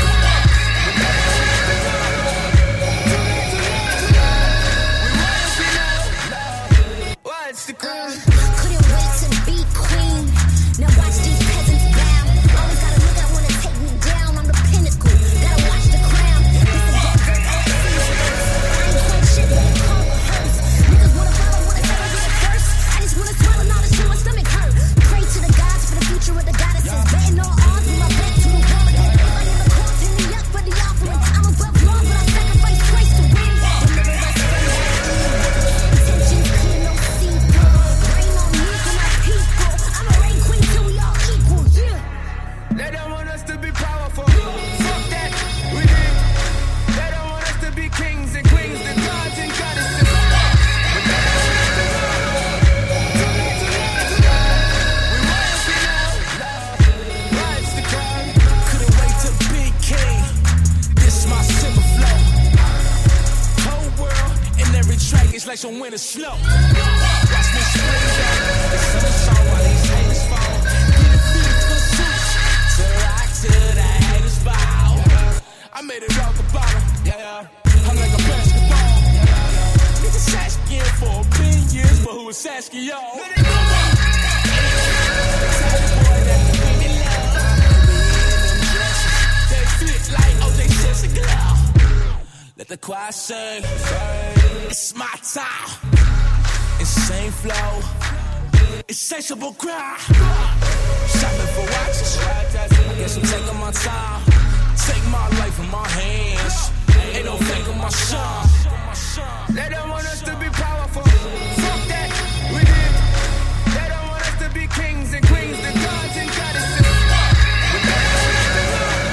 What's the crime? Couldn't wait to be queen. Now watch these peasants bow. Always gotta look out when they take me down. I'm the pinnacle. Gotta watch the crown. This is that dirt I see. I ain't quite shit, but they call it hers. Niggas wanna follow, wanna tell me the first. I just wanna swallow all the shit my stomach hurt. Pray to the gods for the future of the goddesses. Betting all odds with my back to the wall again. Everybody in the court, pin me up for the offering. I'm above law, but I sacrifice twice to win. Remember that's intentions clear, no secret. Rain on me for my people. I'm a rain queen till we all equal, yeah. They don't want us to be powerful. Fuck that. We live. They don't want us to be kings and queens, the gods and goddesses. But they don't want us to rise the crowd. Couldn't wait to be king. This is my simple flow. Whole world and every track is like some winter snow. Watch me spring down. The sun is on while these haters fall. Get a beat for suits. To the rock, to the haters bow. I made it out the bottom. Yeah, yeah. I'm like a basketball. Niggas asking for a billion years, but who was asking y'all? Tell the boy that the women love. They fit like O J Simpson glove. Let the choir sing. It's my time. Insane flow. Insatiable cry. Shopping for watches. I guess I'm taking my time. Take my life in my hands. Ain't no faking my shine. They don't want us to be powerful. Fuck that. We live. They don't want us to be kings and queens, the gods and goddesses. But they don't want us to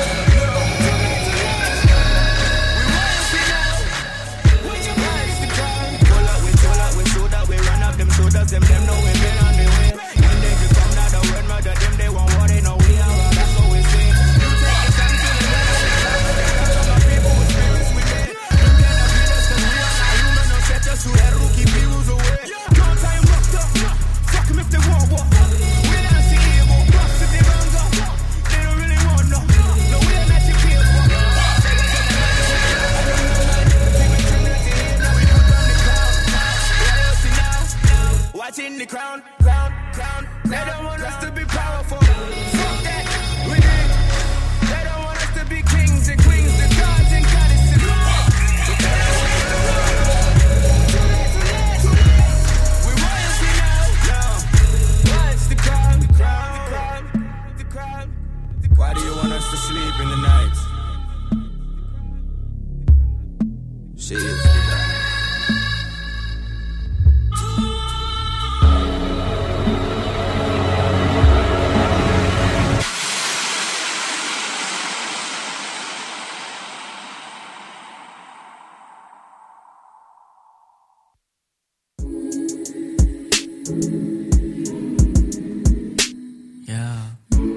we want to rise the crowd. Pull up, we pull up, we shoot up, we run up them shooters, them them know we been on the way. When they just come down the word, murder them, they want what they know we are. That's what we say. You take the time to the rest, my people with spirits we made. You cannot beat us 'cause we are not human, no set us to that rookie views away. Don't time rocked up. Fuck them if they want war. We don't see evil. Bust if they run up. They don't really want no. No, we are not your people. Watching the crown, Crown, crown. They don't want us to be powerful. Fuck that. We live. They don't want us to be kings and queens, the gods and goddesses. But they don't want us to run. We royalty now. No. What's the crown? The crown, the crown, the crown. why do you want us to sleep in the night? Shit is the vibe. Yeah.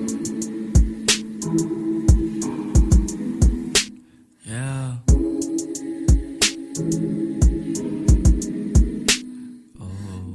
Yeah. Oh.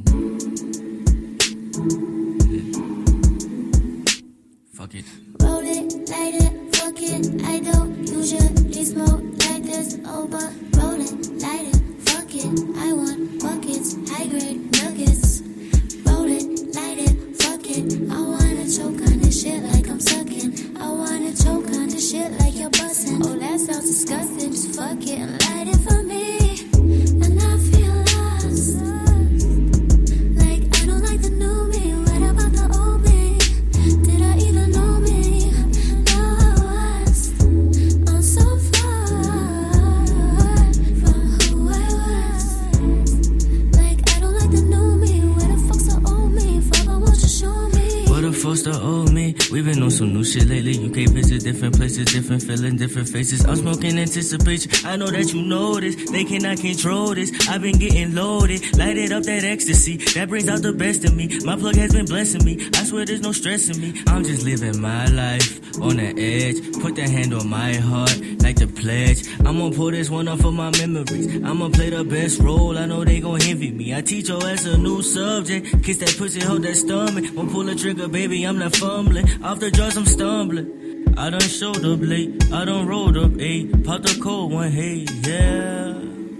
Fuck it. Roll it, light it, fuck it. I don't usually smoke like this. Oh, but roll it, light it, fuck it. I want buckets, high grade nuggets. Roll it, light it, fuck it. I wanna choke on this shit like I'm sucking. I wanna choke on this shit like you're busting. Oh, that sounds disgusting. Just fuck it and light it for me. And I feel lost. Like I don't like the new me. What about the old me? Did I even know me? No, I was. I'm so far from who I was. Like I don't like the new me. Where the fuck's the old me? Father, won't you show me? What the fuck's the old me? We been on some new shit lately. You can't visit different places, different feeling, different faces. I'm smoking anticipation. I know that you know this. They cannot control this. I've been getting loaded. Lighted up that ecstasy. That brings out the best of me. My plug has been blessing me. I swear there's no stressing me. I'm just living my life on the edge. Put the hand on my heart like the pledge. I'ma pull this one off of my memories. I'ma play the best role. I know they gon' envy me. I teach your ass a new subject. Kiss that pussy, hold that stomach. Won't pull a trigger, baby, I'm not fumbling. Off the drugs, I'm stumbling. I done showed up late. I done rolled up eight. Popped a cold one, hey, yeah.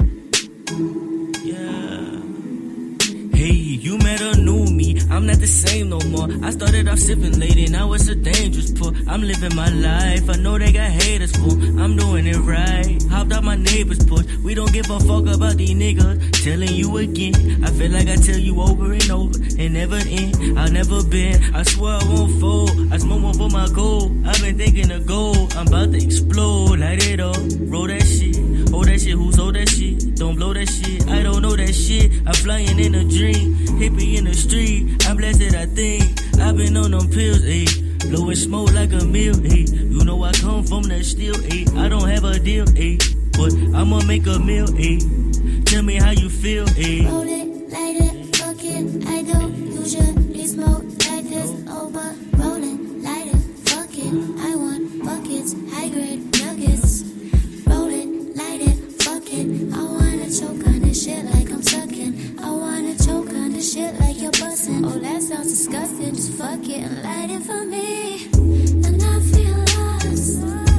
Yeah. Hey, you met a new me. I'm not the same no more. I started off sipping lady, now it's a dangerous pour. I'm living my life. I know they got haters for. I'm doing it right. Hopped out my neighbor's porch. We don't give a fuck about these niggas. Telling you again. I feel like I tell you over and over and never end. I'll never bend. I swear I won't fold. I smoke one for my goal. I've been thinking of gold. I'm about to explode. Light it up. Roll that shit. Hold that shit. Who's hold that shit? Don't blow that shit. I don't know that shit. I'm flying in a dream. Hippie in the street. I'm blessed, I think. I've been on them pills, ayy. Blowing smoke like a meal, ayy. You know I come from that steel, ayy. I don't have a deal, ayy. But I'ma make a meal, ayy. Tell me how you feel, ayy. Roll it, light it, fuck it. I don't usually smoke like this. Oh, but roll it, light it, fuck it. I want buckets, high grade nuggets. Roll it, light it, fuck it. I wanna choke on this shit like I'm sucking. I wanna choke on this shit like you're busting. Oh, that sounds disgusting. Just fuck it and light it for me. And I feel lost.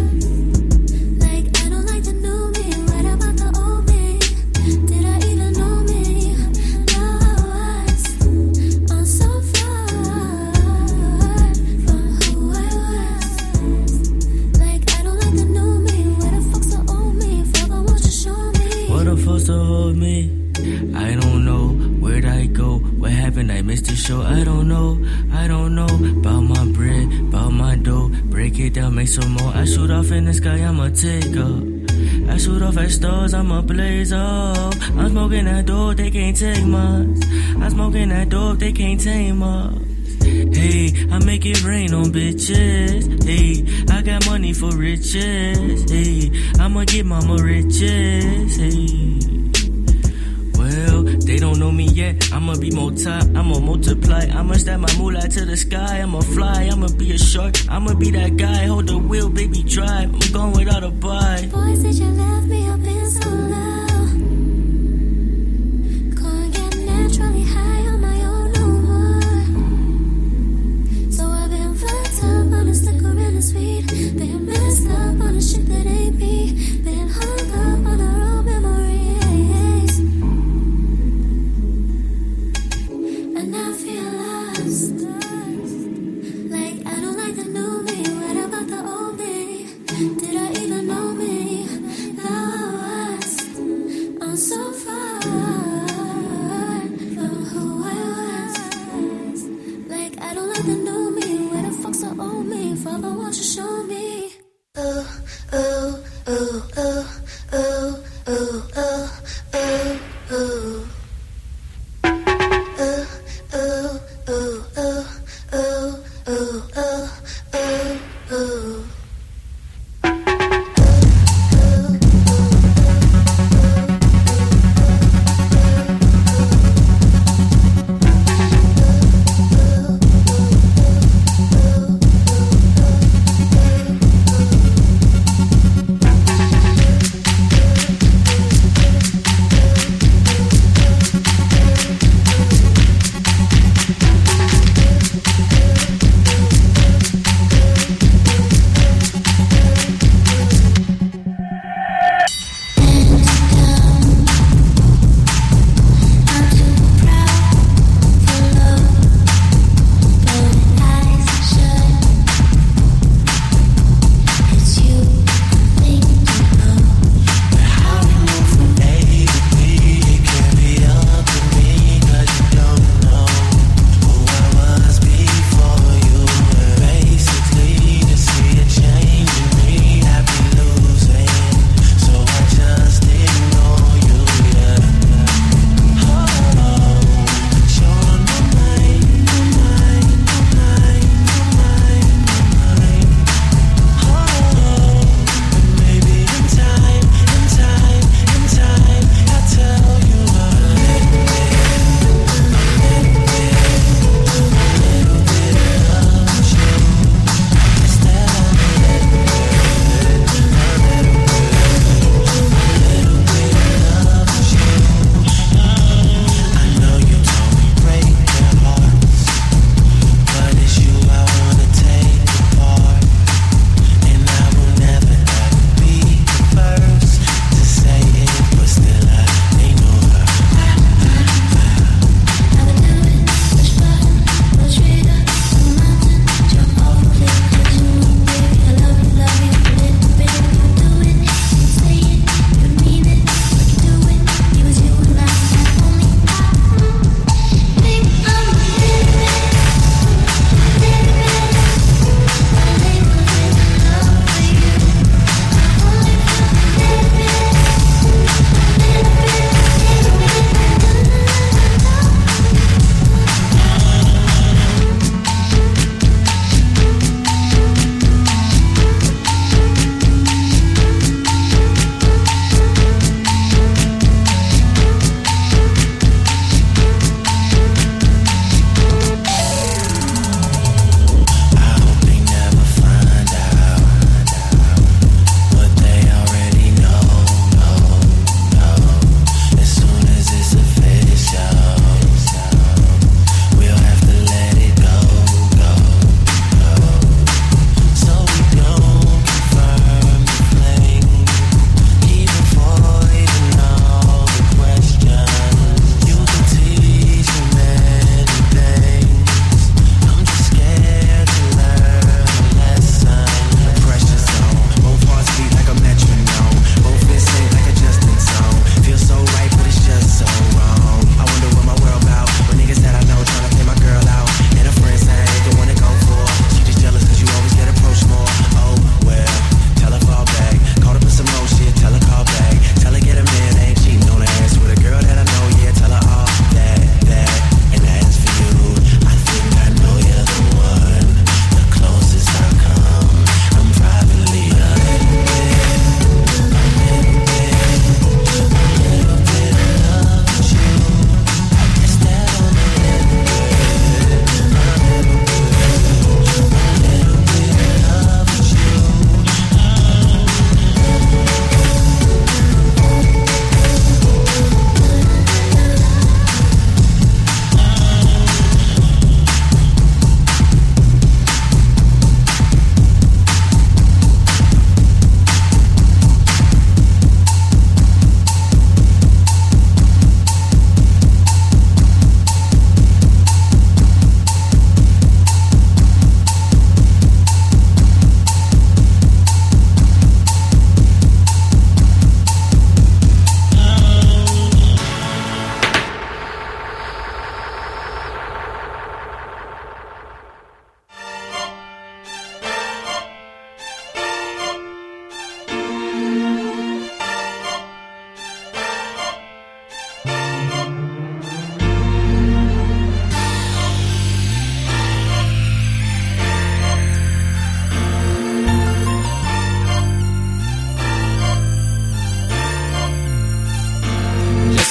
Like I don't like the new me. What about the old me? Did I even know me? No, I was. I'm so far from who I was. Like I don't like the new me. Where the fuck's the old me? Father, won't you show me? What the fuck's the old me? I don't know. Where'd I go? What happened? I missed the show. I don't know. I don't know. Bout my bread, bout my dough. Break it down, make some more. I shoot off in the sky, I'ma take up. I shoot off at stars, I'ma blaze up. I'm smoking that dope, they can't take much. I'm smoking that dope, they can't tame us. Hey, I make it rain on bitches. Hey, I got money for riches. Hey, I'ma get mama riches. Hey. Well, they don't know me yet. I'ma be multi, I'ma multiply. I'ma stack my moolah to the sky. I'ma fly, I'ma be a shark. I'ma be that guy. Hold the wheel, baby, drive. I'm going without a bite. Boy, said you left me up in so low. Can't get naturally high on my own no more. So I've been fucked up on the sticker and the sweet. Been messed up on the shit that ain't me. Been hung up on the road memories. And I feel lost. Like I don't like the new me. What about the old me? Did I even know me? No, I was. Ooh,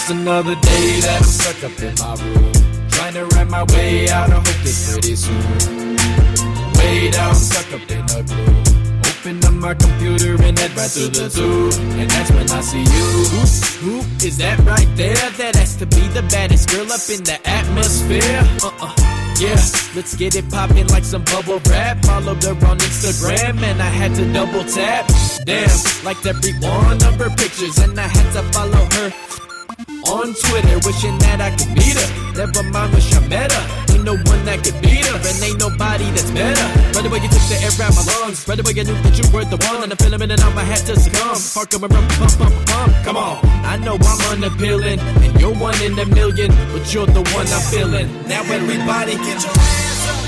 Just another day that I'm stuck up in my room, trying to write my way out, I hope it's pretty soon. Way down, stuck up in a gloom. Open up my computer and head right through the tube, and that's when I see you. Who, who is that right there? That has to be the baddest girl up in the atmosphere. Uh-uh. Yeah, let's get it poppin' like some bubble wrap. Followed her on Instagram and I had to double tap. Damn, liked every one of her pictures and I had to follow her on Twitter, wishing that I could meet her. Never mind, wish I met her. Ain't no one that could beat her, and ain't nobody that's better. Right away you took the air out my lungs. Right away I knew that you were the one, and I'm feeling it and I had to succumb. Heart coming from pump, pump, pump. Come on, I know I'm unappealing, and you're one in a million, but you're the one I'm feeling. Now everybody get your hands up.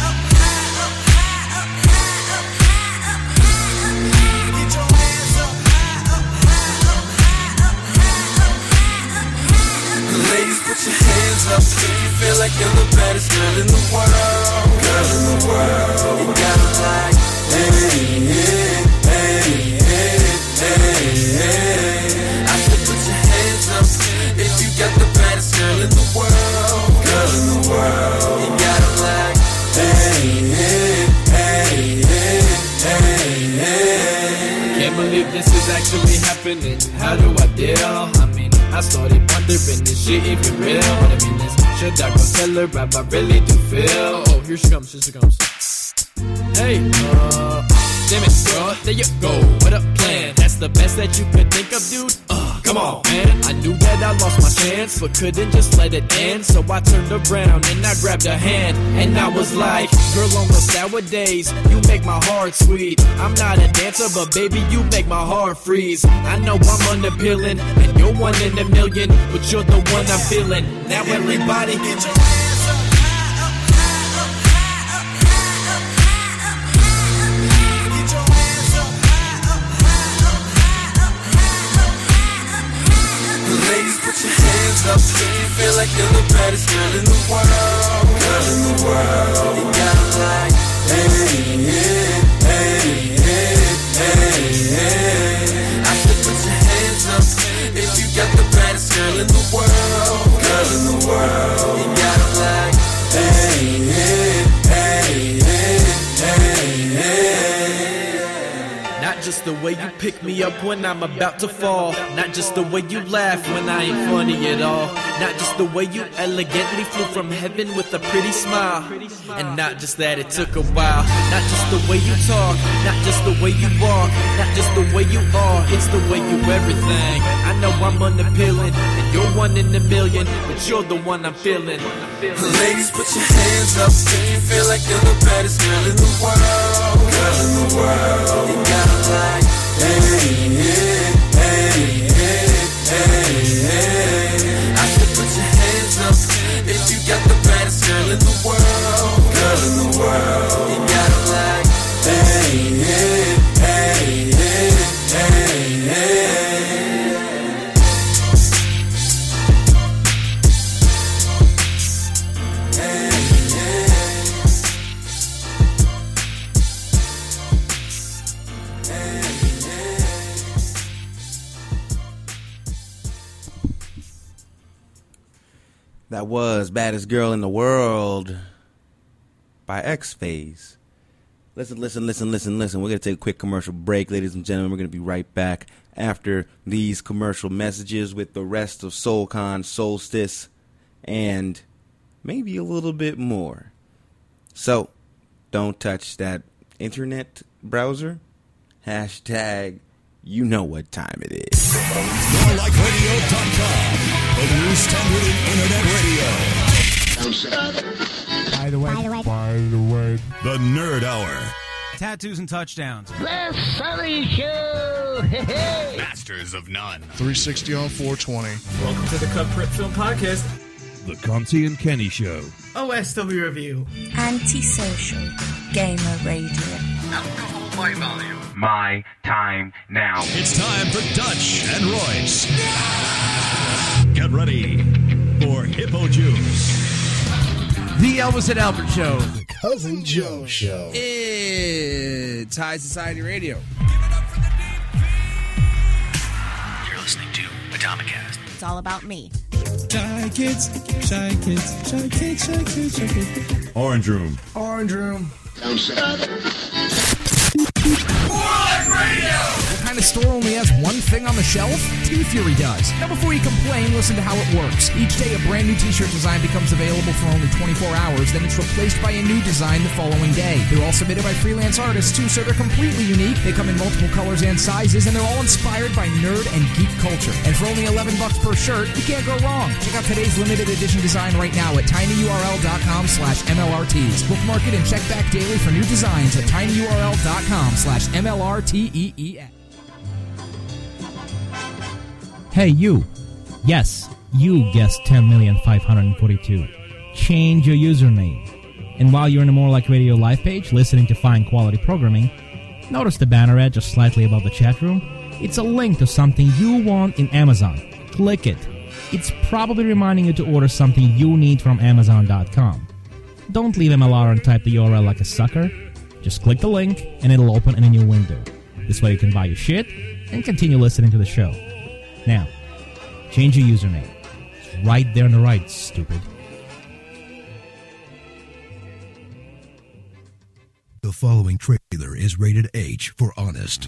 Ladies, put your hands up if you feel like you're the baddest girl in the world. Girl in the world. You gotta like, hey, hey, hey, hey, hey, hey. I said put your hands up if you got the baddest girl in the world. Girl in the world. You gotta like, hey, hey, hey, hey, hey, hey. Can't believe this is actually happening. How do I deal? I mean, I started wondering, is shit even real? But I mean, this should I go tell her how I really do feel? Oh, here she comes, here she comes. Hey, uh, damn it, girl, there you go. What a plan, that's the best that you could think of, dude. Uh, come on, man. I knew that I lost my chance, but couldn't just let it end. So I turned around and I grabbed her hand, and I was like, girl, on the sour days, you make my heart sweet. I'm not a dancer, but baby, you make my heart freeze. I know I'm unappealing, and you're one in a million, but you're the one I'm feeling. Now everybody get your hands up. Ladies, put your hands up if you feel like you're the baddest girl in the world. Girl in the world. You gotta like, hey, hey, hey, hey, hey, hey. I said put your hands up if you got the baddest girl in the world. Girl in the world. You gotta like, hey, hey, hey, hey, hey, hey. Not just the way you pick me up when I'm about to fall. Not just the way you laugh when I ain't funny at all. Not just the way you elegantly flew from heaven with a pretty smile. And not just that it took a while. Not just the way you talk. Not just the way you walk. Not just the way you are. It's the way you everything. I know I'm unappealing, and you're one in a million, but you're the one I'm feeling. Ladies, put your hands up if you feel like you're the baddest girl in the world. Girl in the world. You gotta like, hey, hey, hey, hey, hey, hey. I said put your hands up if you got the baddest girl in the world. Girl in the world. You gotta like, hey, hey, hey, hey, hey, hey. That was Baddest Girl in the World by X-Phase. Listen, listen, listen, listen, listen. We're going to take a quick commercial break, ladies and gentlemen. We're going to be right back after these commercial messages with the rest of SoulCon, Solstice, and maybe a little bit more. So, don't touch that internet browser. Hashtag, you know what time it is. more like radio dot com, the new standard in internet radio. By the way, by the way, by the way, the Nerd Hour. Tattoos and touchdowns. The Sunny Show. Hey, hey. Masters of None. three sixty on four twenty. Welcome to the Cut Prep Film Podcast. The Conti and Kenny Show. O S W Review. Antisocial Gamer Radio. Alcohol by volume. My time now. It's time for Dutch and Royce. Get ready for Hippo Juice. The Elvis and Albert Show. The Cousin Joe Show. It's High Society Radio. You're listening to Atomicast. It's all about me. Shy kids, shy kids, shy kids, shy kids, shy kids. Orange Room. Orange Room. What kind of store only has one thing on the shelf? T-Fury does. Now before you complain, listen to how it works. Each day a brand new t-shirt design becomes available for only twenty-four hours, then it's replaced by a new design the following day. They're all submitted by freelance artists too, so they're completely unique. They come in multiple colors and sizes, and they're all inspired by nerd and geek culture. And for only eleven bucks per shirt, you can't go wrong. Check out today's limited edition design right now at tinyurl.com slash MLRTs. Bookmark it and check back daily for new designs at tinyurl.com slash MLRTEES. Hey, you. Yes, you guessed ten million five hundred forty-two. Change your username. And while you're in the More Like Radio live page, listening to fine quality programming, notice the banner ad just slightly above the chat room? It's a link to something you want in Amazon. Click it. It's probably reminding you to order something you need from Amazon dot com. Don't leave M L R and type the U R L like a sucker. Just click the link and it'll open in a new window. This way you can buy your shit and continue listening to the show. Now, change your username. It's right there on the right, stupid. The following trailer is rated H for honest.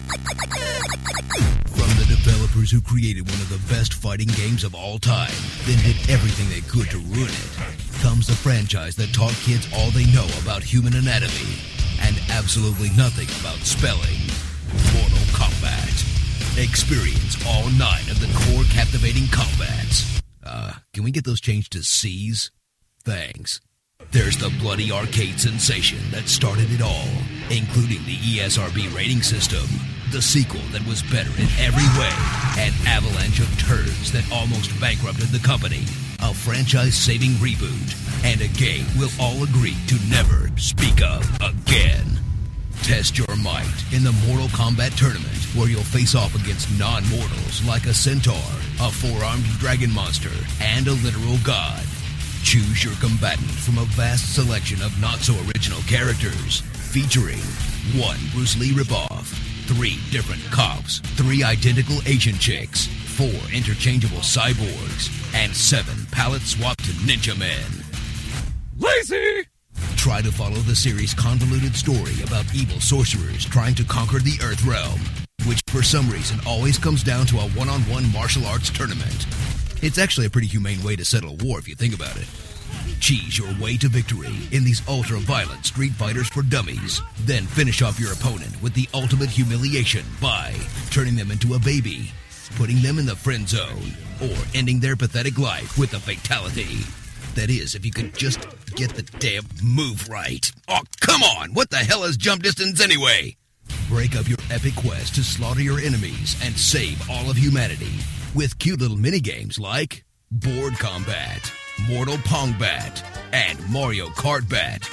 From the developers who created one of the best fighting games of all time, then did everything they could to ruin it, comes the franchise that taught kids all they know about human anatomy and absolutely nothing about spelling. Mortal Kombat. Experience all nine of the core captivating combats. Uh, can we get those changed to C's? Thanks. There's the bloody arcade sensation that started it all, including the E S R B rating system, the sequel that was better in every way, an avalanche of turds that almost bankrupted the company, a franchise-saving reboot, and a game we'll all agree to never speak of again. Test your might in the Mortal Kombat tournament, where you'll face off against non-mortals like a centaur, a four-armed dragon monster, and a literal god. Choose your combatant from a vast selection of not-so-original characters, featuring one Bruce Lee ripoff, three different cops, three identical Asian chicks, four interchangeable cyborgs, and seven palette-swapped ninja men. Lazy! Try to follow the series' convoluted story about evil sorcerers trying to conquer the Earth Realm, which for some reason always comes down to a one-on-one martial arts tournament. It's actually a pretty humane way to settle a war if you think about it. Cheese your way to victory in these ultra-violent Street Fighters for Dummies. Then finish off your opponent with the ultimate humiliation by turning them into a baby, putting them in the friend zone, or ending their pathetic life with a fatality. That is, if you could just get the damn move right. Oh, come on! What the hell is jump distance anyway? Break up your epic quest to slaughter your enemies and save all of humanity with cute little minigames like Board Combat, Mortal Pongbat, and Mario Kart Bat.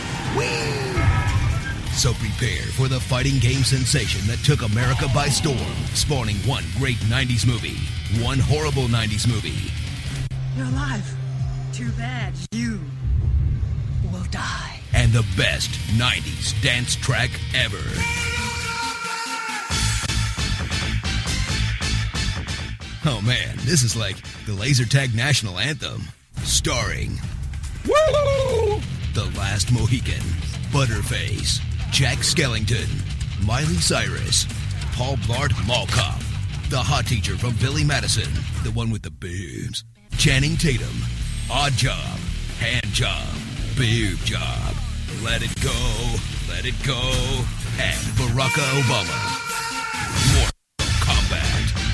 Whee! So prepare for the fighting game sensation that took America by storm, spawning one great nineties movie, one horrible nineties movie. You're alive. Too bad you will die. And the best nineties dance track ever. Oh man, this is like the Laser Tag National Anthem. Starring Woo! The Last Mohican, Butterface, Jack Skellington, Miley Cyrus, Paul Blart Mall Cop, the hot teacher from Billy Madison, the one with the boobs, Channing Tatum, Odd Job, Hand Job, Boob Job, Let It Go, Let It Go, and Barack Obama. Mortal Kombat.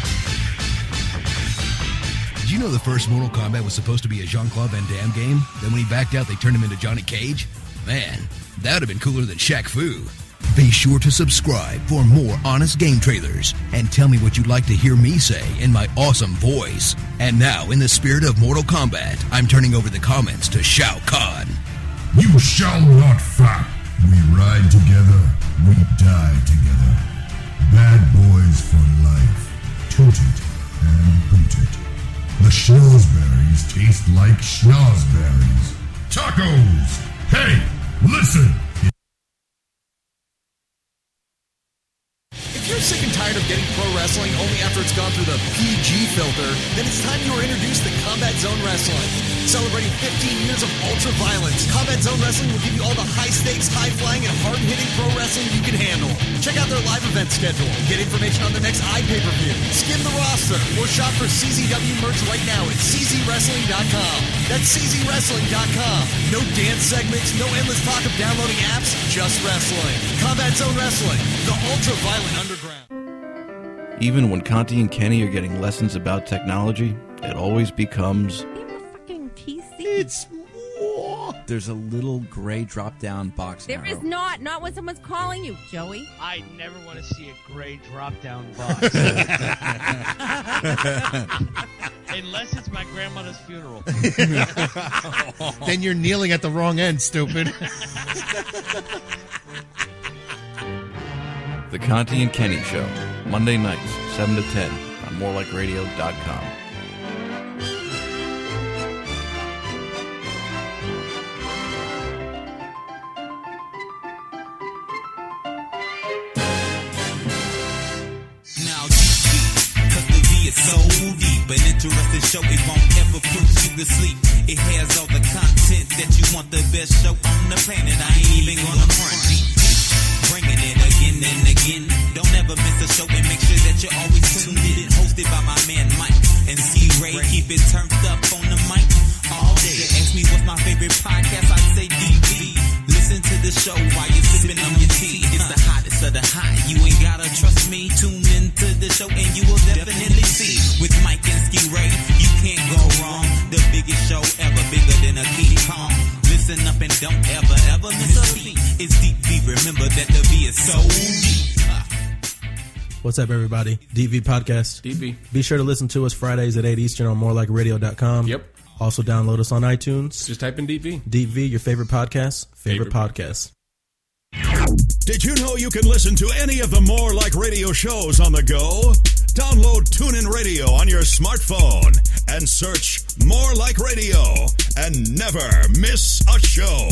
Did you know the first Mortal Kombat was supposed to be a Jean-Claude Van Damme game? Then when he backed out, they turned him into Johnny Cage? Man, that would have been cooler than Shaq Fu. Be sure to subscribe for more honest game trailers and tell me what you'd like to hear me say in my awesome voice. And now, in the spirit of Mortal Kombat, I'm turning over the comments to Shao Kahn. You shall not fight. We ride together, we die together. Bad boys for life. Tooted and booted. The schnozberries taste like schnozberries. Tacos! Hey, listen! If you're sick and tired of getting pro wrestling only after it's gone through the P G filter, then it's time you were introduced to Combat Zone Wrestling. Celebrating fifteen years of ultra-violence, Combat Zone Wrestling will give you all the high-stakes, high-flying, and hard-hitting pro wrestling you can handle. Check out their live event schedule, get information on the next I pay-per-view, skim the roster, or shop for C Z W merch right now at C Z wrestling dot com. That's C Z wrestling dot com. No dance segments, no endless talk of downloading apps, just wrestling. Combat Zone Wrestling, the ultra-violent underground. Even when Conti and Kenny are getting lessons about technology, it always becomes... It's more. There's a little gray drop-down box. There now. is not. Not when someone's calling you, Joey. I never want to see a gray drop-down box. Unless it's my grandmother's funeral. Then you're kneeling at the wrong end, stupid. The Conti and Kenny Show, Monday nights, seven to ten, on more like radio dot com. So deep, an interesting show, it won't ever put you to sleep. It has all the content that you want, the best show on the planet. I ain't even gonna front. Bringing it again and again. Don't ever miss a show and make sure that you're always tuned in. Hosted by my man Mike and C Ray. Keep it turned up on the mic all day. Ask me what's my favorite podcast, I'd say D V. Listen to the show while you're sipping on your tea. It's the hottest of the hot. You ain't gotta trust me. Tune into the show and you will definitely see. With Mike and Ski Ray, you can't go wrong. The biggest show ever, bigger than a King Kong. Listen up and don't ever, ever miss a beat. It's Deep V. Remember that the V is so deep. What's up, everybody? D V Podcast. D V. Be sure to listen to us Fridays at eight Eastern on more like radio dot com. Yep. Also download us on iTunes. Just type in D V. D V, your favorite podcast. Favorite, favorite podcast. Did you know you can listen to any of the More Like Radio shows on the go? Download TuneIn Radio on your smartphone and search More Like Radio and never miss a show.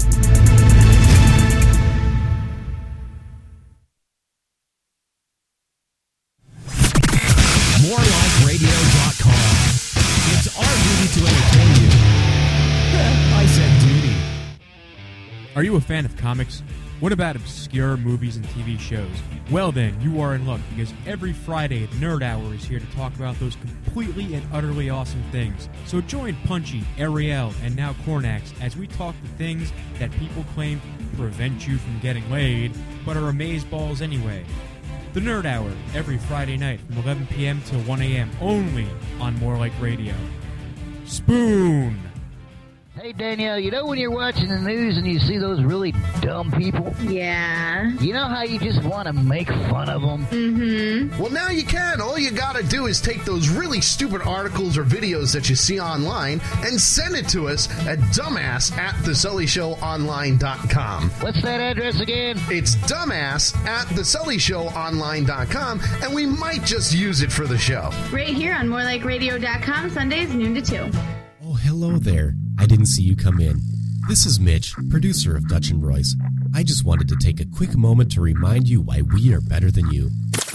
more like radio dot com. It's our duty to entertain you. I said duty. Are you a fan of comics? What about obscure movies and T V shows? Well then, you are in luck, because every Friday, Nerd Hour is here to talk about those completely and utterly awesome things. So join Punchy, Ariel, and now Cornax as we talk the things that people claim prevent you from getting laid, but are amazeballs anyway. The Nerd Hour, every Friday night from eleven p.m. till one a.m. only on More Like Radio. Spoon! Hey, Danielle, you know when you're watching the news and you see those really dumb people? Yeah. You know how you just want to make fun of them? Mm-hmm. Well, now you can. All you gotta do is take those really stupid articles or videos that you see online and send it to us at dumbass at the sully show online dot com. What's that address again? It's dumbass at the sully show online dot com, and we might just use it for the show. Right here on more like radio dot com, Sundays, noon to two. Oh, hello there. I didn't see you come in. This is Mitch, producer of Dutch and Royce. I just wanted to take a quick moment to remind you why we are better than you.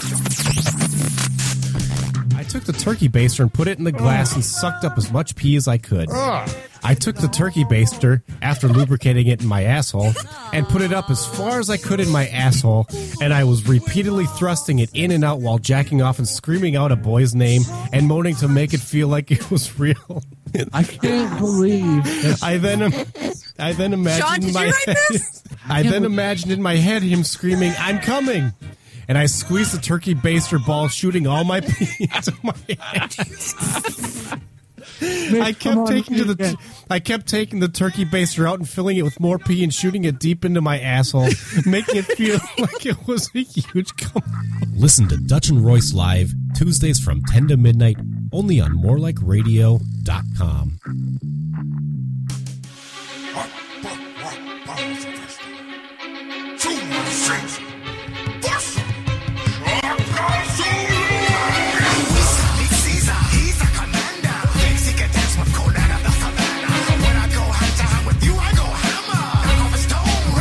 I took the turkey baster and put it in the glass and sucked up as much pee as I could. I took the turkey baster, after lubricating it in my asshole, and put it up as far as I could in my asshole, and I was repeatedly thrusting it in and out while jacking off and screaming out a boy's name and moaning to make it feel like it was real. I can't believe this. I then, I then imagined Sean, did in my you write head, this? I then imagined in my head him screaming, "I'm coming!" And I squeezed the turkey baster ball, shooting all my pee into my ass. I kept taking to the, I kept taking the turkey baster out and filling it with more pee and shooting it deep into my asshole, making it feel like it was a huge cum. Listen to Dutch and Royce live Tuesdays from ten to midnight, only on more like radio dot com.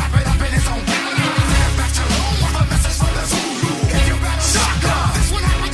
This one happened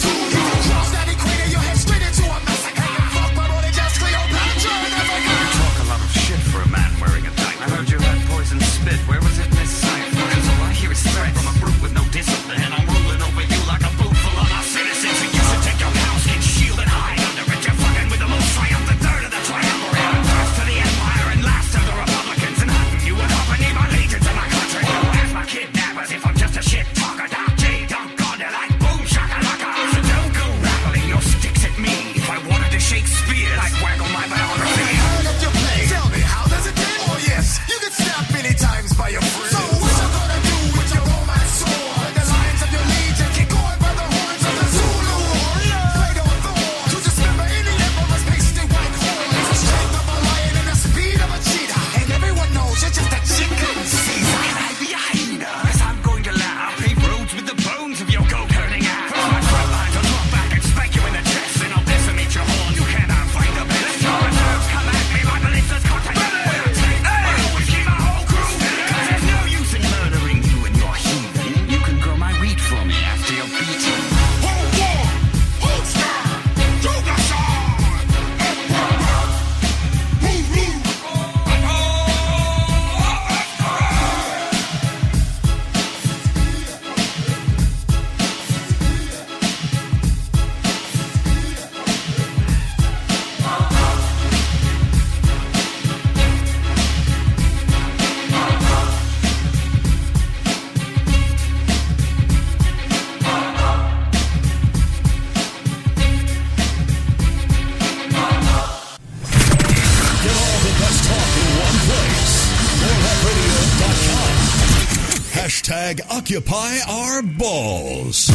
Hashtag Occupy Our Balls.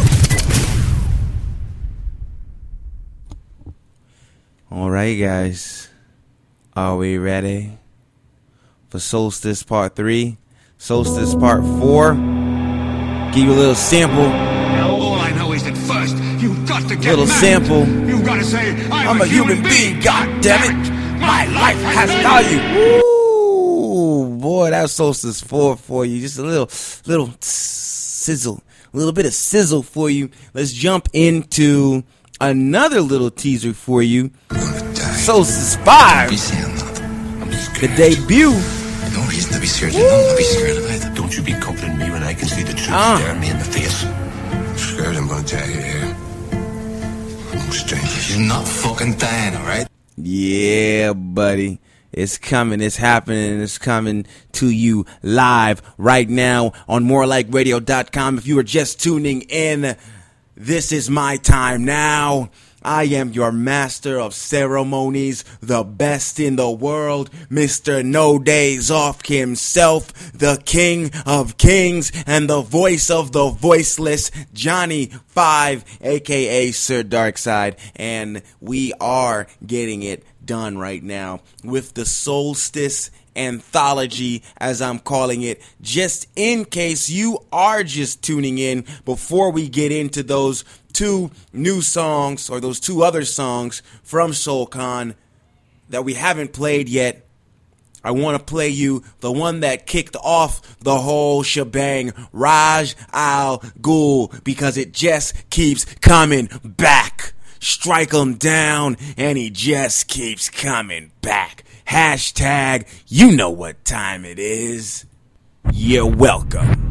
All right, guys. Are we ready for Solstice Part three? Solstice Part four? Give you a little sample. All I know is that first, you've got to get Little mad. sample. You've got to say, I'm, I'm a human being, goddammit. My life has value. Ooh, boy, that was Solstice four for you. Just a little, little sizzle. A little bit of sizzle for you. Let's jump into another little teaser for you. Solstice five. The debut. No reason to be scared. You're not to be scared of either. Don't you be comforting me when I can see the truth Ah. staring me in the face. Scared I'm gonna tag you here. No stranger. You're not fucking dying, alright? Yeah, buddy. It's coming. It's happening. It's coming to you live right now on more like radio dot com. If you are just tuning in, this is my time now. I am your master of ceremonies, the best in the world, Mister No Days Off himself, the king of kings and the voice of the voiceless, Johnny Five, aka Sir Darkside, and we are getting it done right now with the Solstice Anthology, as I'm calling it, just in case you are just tuning in. Before we get into those two new songs, or those two other songs from SoulCon that we haven't played yet, I want to play you the one that kicked off the whole shebang, Raj Al Ghul, because it just keeps coming back. Strike him down, and he just keeps coming back. Hashtag, you know what time it is. You're welcome.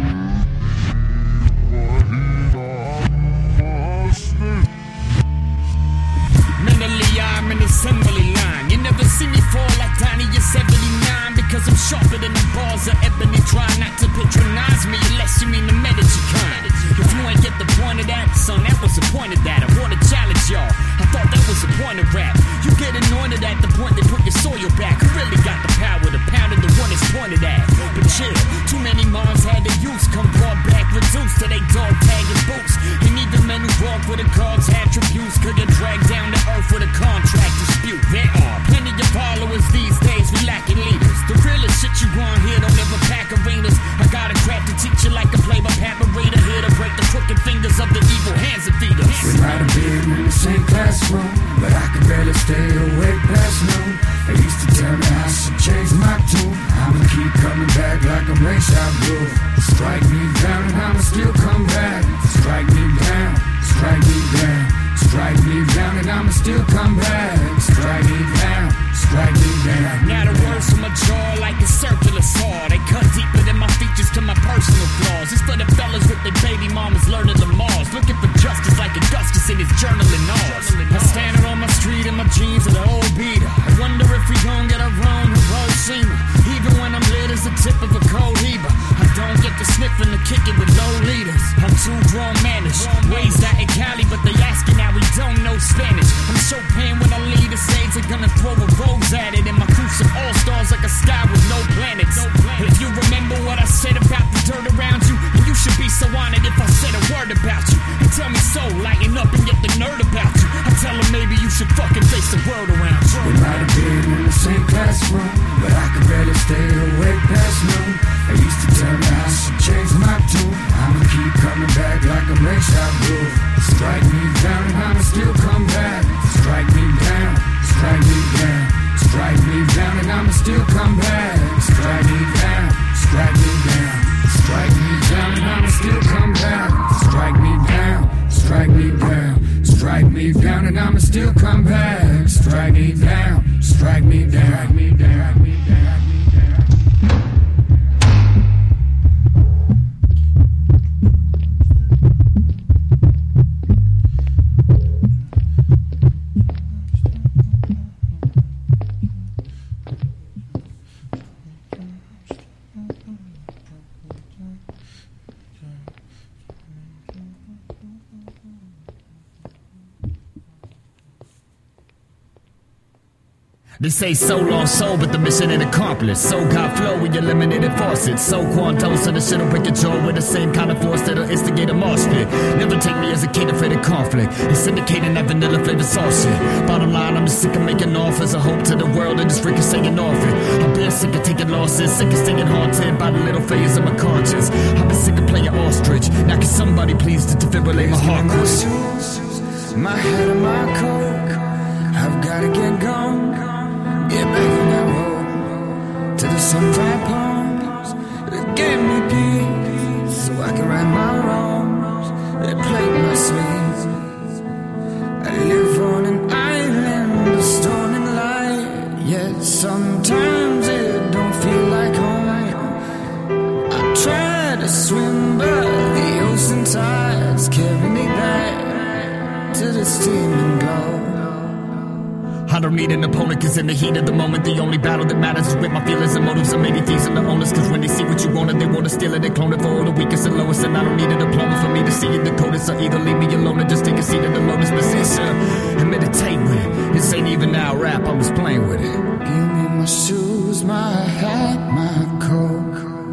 Mentally, I'm an assembly line. You never see me fall like Donnie, you're seventy-nine. Because I'm sharper than the bars of ebony. Try not to patronize me unless you mean the Medici kind. If you ain't get the point of that, son, that was the point of that. I wanna challenge y'all. I thought that was the point of rap. You get anointed at the point they put your soil back. Who really got the power to pound at the one that's pointed at? But chill, too many moms had the youth come brought back reduced to they dog tagging boots. And even men who walk with the cards attributes could get dragged down to earth with a contract dispute. There are plenty of followers these days, we lacking leaders. The realest shit you want here don't ever pack arenas. I got a craft to teach you like a play-by paparator. Here to break the crooked fingers of the evil hands that feed us. We might have been in the same classroom, but I could barely stay awake past noon. They used to tell me I should change my tune. I'ma keep coming back like a Rayshot Blue. Strike me down and I'ma still come back. Strike me down, strike me down. Strike me down and I'ma still come back. Strike me down, strike me down. Now the words from my jaw like a circular saw. They cut deeper than my features to my personal flaws. It's for the fellas with their baby mamas learning the Mars. Looking for justice like Augustus in his journal and all. I standing on my street in my jeans with an old beater. I wonder if we gon' get our own Hiroshima. Even when I'm lit as the tip of a cold heaver. I don't get the sniffing to kick it with low leaders. I'm too grown manish. Raised out in Cali, but they asking how we don't know Spanish. I'm so pain when I leave the stage, they're gonna throw a rose at it. And my crew's some all-stars like a sky with no planets. If you remember what I said about the dirt around you, then you should be so honored if I said a word about you. And tell me so, lighten up and get the nerd about you. I tell them maybe you should fucking face the world around you. We might have been in the same classroom, but I could barely stay awake past noon. They used to tell me I should change my tune. I'ma keep coming back like a Rayshot Blue. Strike me down and I'ma still come back. Strike me down, strike me down. Strike me down and I'ma still come back. Strike me down, strike me down. Strike me down and I'ma still come back. Strike me down, strike me down. Strike me down and I'ma still come back. Strike me down, strike me down. Strike me down, me down. They say so long soul, but the mission ain't accomplished. So God flow, we eliminated faucets. So quantum, so the shit'll break your jaw with the same kind of force that'll instigate a mosh pit. Never take me as a kid afraid of conflict. It's syndicating that vanilla flavored sauce shit. Bottom line, I'm just sick of making offers of hope to the world and just ricocheting off it. I've been sick of taking losses, sick of staying haunted by the little phase of my conscience. I've been sick of playing ostrich. Now can somebody please to defibrillate my heart? My shoes, my hat and my coat. I've gotta get gone. Get back on that road to the sun-dried palms. It gave me peace so I can right my wrongs. It played my sleeves. I live on an island of stone and light. Yet sometimes it don't feel like home. I try to swim but the ocean tides carry me back to the steaming glow. I don't need an opponent, cause in the heat of the moment, the only battle that matters is with my feelings and motives. And maybe thieves and the owners, cause when they see what you wanted, they wanna steal it, they clone it for all the weakest and lowest. And I don't need a diploma for me to see it decoded. So either leave me alone or just take a seat in the lotus position and meditate with it. This ain't even now rap, I'm just playing with it. Give me my shoes, my hat, my coat.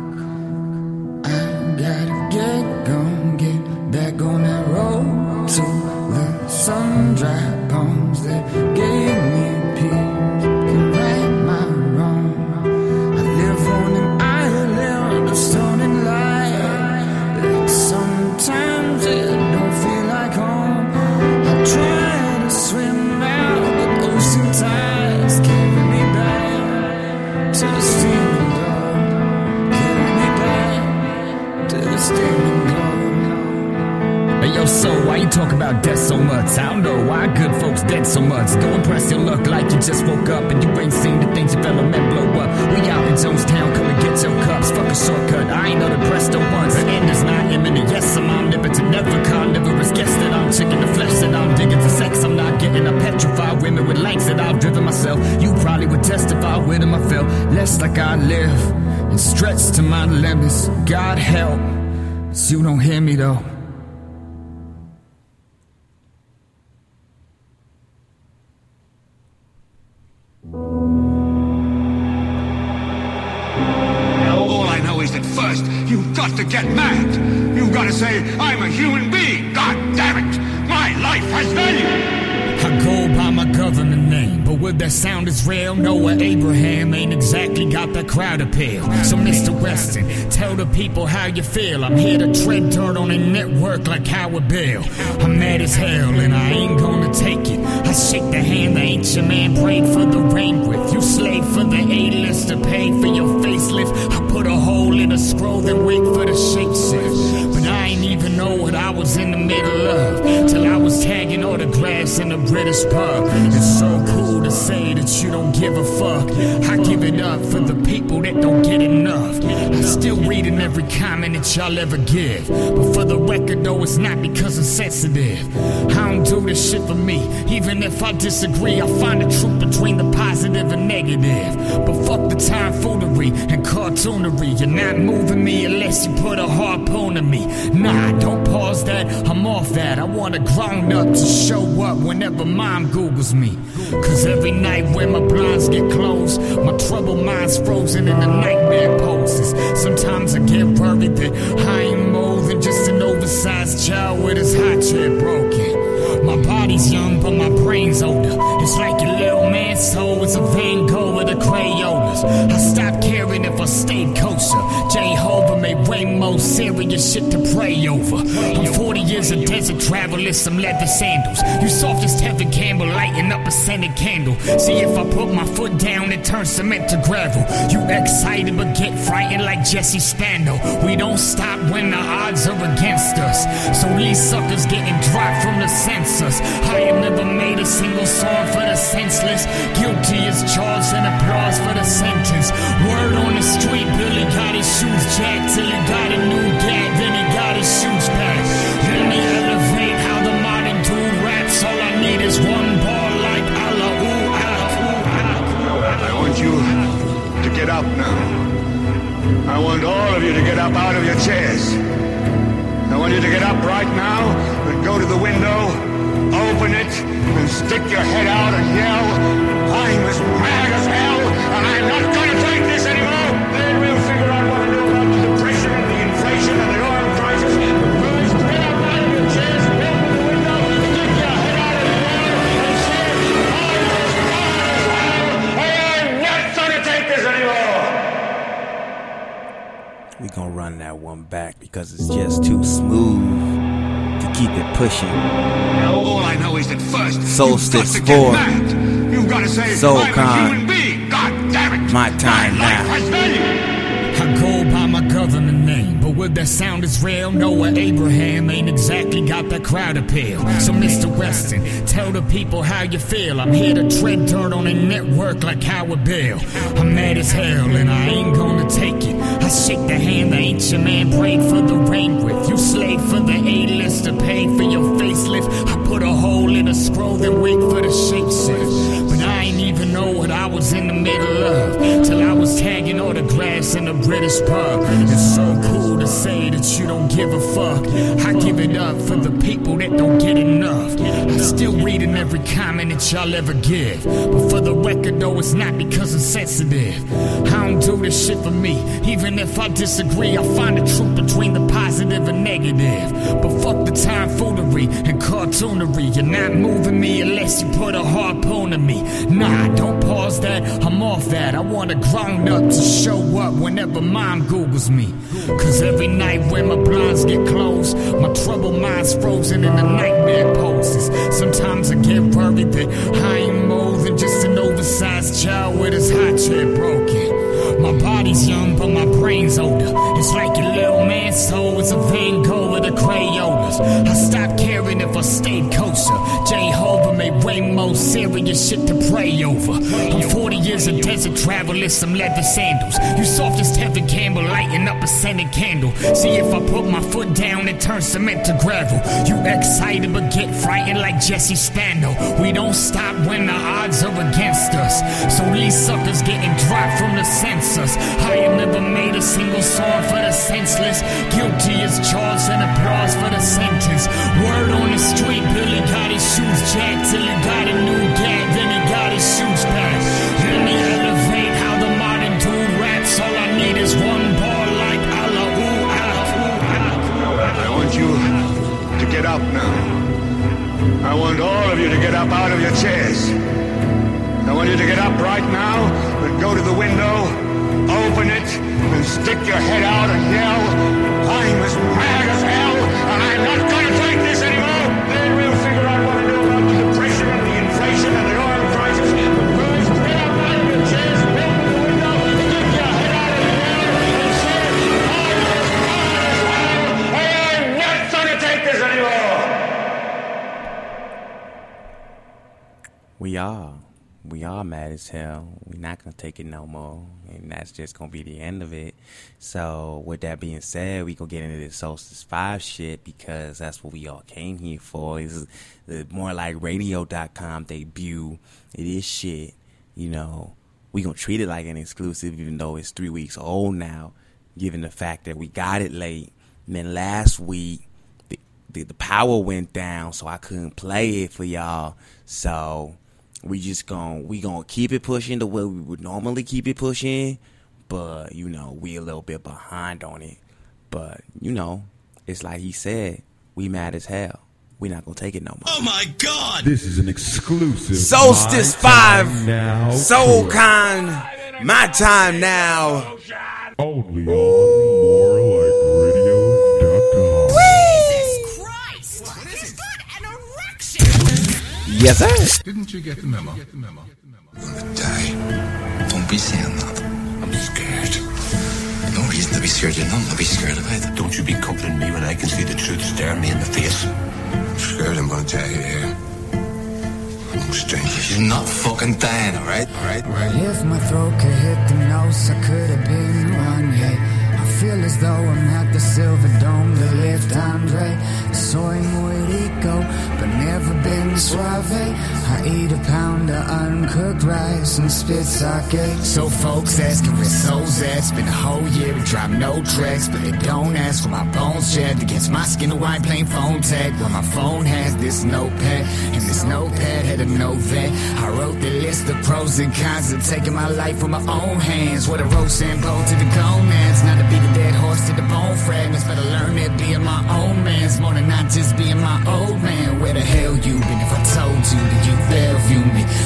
I gotta get gone, get back on that road to the sun-dried palms that gave me peace. Can right my wrong. I live on an island of stone and light. But sometimes it don't feel like home. I try to swim out, but ocean tides carry me back to the steaming glow. Carry me back to the steaming glow. Hey yo, so why you talk about death so much? I don't know why good folks dead so much. Go impress your luck like you just woke up and you ain't seen the things your fellow men blow up. We out in Jonestown, come and get your cups. Fuck a shortcut, I ain't know the presto once. The end is not imminent, yes I'm omnipotent. Never carnivorous, guess that I'm chicken the flesh that I'm digging for sex. I'm not getting a petrified women with lengths that I've driven myself. You probably would testify with them I felt less like I live and stretch to my limits. God help, but you don't hear me though. First, you've got to get mad. You've got to say, I'm a human being. God damn it. My life has value. I go by my government name, but would that sound as real? Noah Abraham ain't exactly got that crowd appeal. So Mister Weston, tell the people how you feel. I'm here to tread dirt on a network like Howard Bill. I'm mad as hell and I ain't gonna take it. I shake the hand the ancient man prayed for the rain with. You slave for the A-list to pay for your facelift. I put a hole in a scroll then wait for the shape shift. But I ain't even know what I was in the middle of till I was tagging autographs in the British pub. It's so cool to say that you don't give a fuck. I give it up for the people that don't get enough. I'm still reading every comment that y'all ever give, but for the record though, it's not because I'm sensitive. I don't do this shit for me. Even if I disagree, I find the truth between the positive and negative. But fuck the tomfoolery and cartoonery. You're not moving me unless you put a harpoon in me. Nah, don't pause that, I'm off that. I want a grown up to show up whenever mom Googles me. Cause every night when my blinds get closed, my troubled mind's frozen in the nightmare poses. Sometimes I get worried that I ain't more than just an oversized child with his hot chair broken. My body's young but my brain's older. It's like your little man's soul is a Van Gogh with the Crayolas. I stopped caring if I stayed kosher. Jehovah made way more serious shit to pray over. I'm forty years of desert travel in some leather sandals. You soft as Tevin Campbell lighting up a scented candle. See if I put my foot down and turn cement to gravel. You excited but get frightened like Jesse Spandau. We don't stop when the odds are against us. So these suckers getting dropped from the census. I have never made a single song for the senseless. Guilty as charged and applause for the sentence. Word on the street, Billy got his shoes jacked till he got a new gag, then he got his shoes back. Let me elevate how the modern dude raps. All I need is one bar like Allah, ooh, ah. I want you to get up now. I want all of you to get up out of your chairs. I want you to get up right now and go to the window, open it, and stick your head out and yell, I'm as mad we gonna run that one back because it's just too smooth to keep it pushing. Now, all I know is that first, Solstice you've got to four. get mad. You've got to say, Soul I'm a Con. human being. God damn it. My time My now. life has value. I go by my government name, but would that sound as real? Noah Abraham ain't exactly got that crowd appeal. So Mister Weston, tell the people how you feel. I'm here to tread dirt on a network like Howard Bill. I'm mad as hell and I ain't gonna take it. I shake the hand the ancient man prayed for the rain with. You slave for the A-list to pay for your facelift. I put a hole in a scroll then wait for the shape shift. But I ain't even know what I was in the middle of till I was tagging autographs in a British pub. It's so cool to say that you don't give a fuck. I give it up for the people that don't get enough. I'm still reading every comment that y'all ever give, but for the record though, it's not because I'm sensitive. I don't do this shit for me. Even if I disagree, I find the truth between the positive and negative. But fuck the tomfoolery and cartoonery. You're not moving me unless you put a harpoon in me. Nah, don't pause that, I'm off that. I want a grown up to show up whenever mom Googles me. Cause every night when my blinds get closed, my troubled mind's frozen in the nightmare poses. Sometimes I get worried that I ain't more than just an oversized child with his high chair broken. My body's young, but my brain's older. It's like your little man's soul is a Van Gogh with the Crayolas. I stopped caring if I stayed kosher. Jehovah made way more serious shit to pray over. I'm forty years of desert travel in some leather sandals. You soft as Tevin Campbell lighting up a scented candle. See if I put my foot down and turn cement to gravel. You excited but get frightened like Jesse Spano. We don't stop when the odds are against us. So these suckers getting dropped from the census. I have never made a single song for the senseless. Guilty as charged and applause for the sentence. Word on the street, Billy got his shoes jacked till he got a new gag, then he got his shoes back. Let me elevate how the modern dude raps. All I need is one bar like Allah, ooh, ah. I want you to get up now. I want all of you to get up out of your chairs. I want you to get up right now and go to the window, open it, and stick your head out and yell, I'm as mad as hell, and I'm not going to take this anymore. Then we'll figure out what to do about the depression and the inflation and the oil prices. But first, get up out of your chairs, open the window, stick your head out and yell, and say, I'm as mad as hell, and I'm not going to take this anymore. We are. We are mad as hell. We're not going to take it no more. And that's just going to be the end of it. So, with that being said, we going to get into this Solstice five shit because that's what we all came here for. Is the More Like Radio dot com debut. It is shit. You know, we going to treat it like an exclusive even though it's three weeks old now, given the fact that we got it late. And then last week, the, the, the power went down, so I couldn't play it for y'all. So... We just gon' we gonna keep it pushing the way we would normally keep it pushing, but you know we a little bit behind on it. But you know, it's like he said, we mad as hell. We not gonna take it no more. Oh my God! This is an exclusive Solstice My five, Time Now Soul tour. Con, my time now. Only on more like radio dot com. Yes, sir. Didn't you get the memo? I'm gonna die. Don't be saying that. I'm scared. No reason to be scared. You're not to be scared of it. Don't you be coupling me when I can see the truth staring me in the face. I'm scared I'm gonna die here. I'm strange. You're not fucking dying, alright? Alright? Alright? If my throat could hit the nose, I could have been one, yeah. I feel as though I'm at the Silver Dome to lift Andre. Soy muy rico, but never been suave. I eat a pound of uncooked rice and spit sake. So folks asking where souls at. It's been a whole year, we drop no tracks, but they don't ask for my bones jabbed against my skin of white plain phone tag. Well, my phone has this notepad, and this notepad had a note that I wrote the list of pros and cons of taking my life with my own hands. What a roast and bow to the gonads, not to be the dead horse to the bone fragments. Better learn that being my own man's more than not just being my old man. Where the hell you been if I told you that you Bellevue me? This for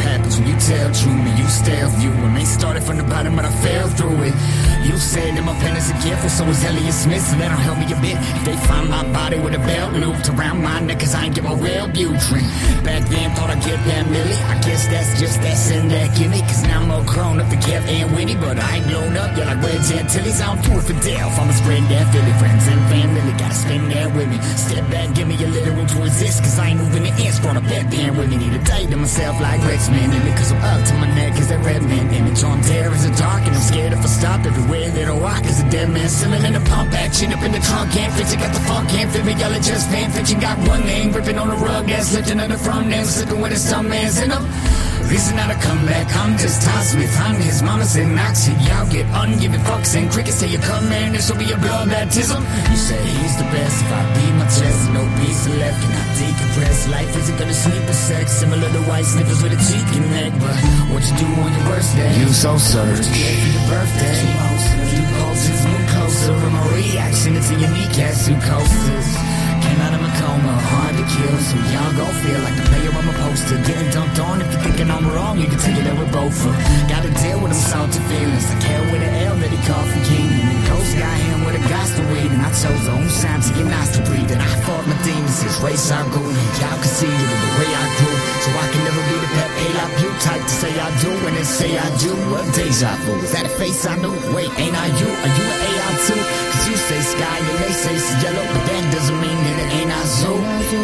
happens when you tell true me. You stale view. I may started from the bottom, but I fell through it. You said that my pen is a gift, so is Elliot Smith, so that'll help me a bit. If they find my body with a belt looped around my neck, cause I ain't get my real Butrin. Back then, thought I'd get that milli. I guess that's just that sin that gimme. Cause now I'm more grown up to Kev and Winnie, but I ain't blown up. You're like Reg Antilles, I don't do it for Delph. I'ma spread that Philly. Friends and family, gotta spend that with me. Step back, give me a little room to exist, cause I ain't moving the inch. Grown up that band with me. Need a day to myself like Rex Man in it, cause I'm up to my neck as that red man image. On there is a dark, and I'm scared if I stop. Everywhere that I walk is a dead man. Selling in the pump action up in the trunk. Can't fit it, got the funk, can't fit me. Y'all are just fan fiction. Got one name, ripping on the rug, ass lifting on the front end, slipping with his some man's in them. This is not a comeback, I'm just Todd Smith. I'm his mama said knocks it. Y'all get ungiving fucks and crickets till you come, man. This will be a blood baptism. You say he's the best. If I beat my chest, no piece left. Can I decompress? Life isn't gonna sleep with sex. Similar to white sniffers with a cheek and neck. But what you do on your worst day? You so search. Yeah, for your birthday. Few pulses, move closer. From my reaction, it's in your kneecaps, two coasters. Came out of my coma, hard to kill, so y'all gon' feel like the player on my poster. Getting dumped on, if you're thinking I'm wrong, you can take it that we're both for. Gotta deal with them salty feelings. I care with an L that he called from King. And then Ghost got him with a gospel read, and I chose the own sign to get nice to breathe. And I fought my demons, his race I grew, and y'all can see it in the way I grew. So I can never be the pet A-Lop you type to say I do, and then say I do. What deja vu? Is that a face I knew? Wait, ain't I you? Are you an A I too? Cause you say sky and they say it's yellow, but that doesn't mean that it ain't I zoo.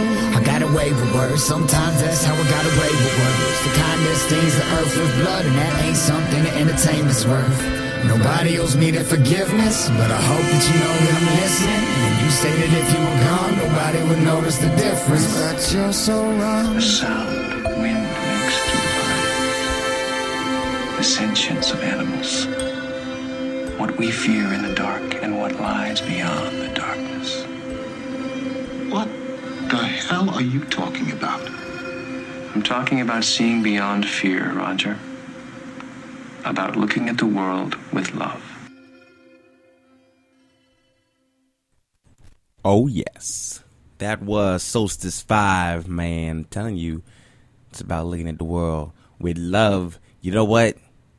I got away with words, sometimes that's how I got away with words. The kind that stains the earth with blood, and that ain't something that entertainment's worth. Nobody owes me that forgiveness, but I hope that you know that I'm listening. And you say that if you were gone, nobody would notice the difference. But you're so wrong. The sound of wind makes to the body, the sentience of animals, what we fear in the dark and what lies beyond the darkness. What the hell are you talking about? I'm talking about seeing beyond fear, Roger. About looking at the world with love. Oh, yes. That was Solstice five, man. I'm telling you, it's about looking at the world with love. You know what?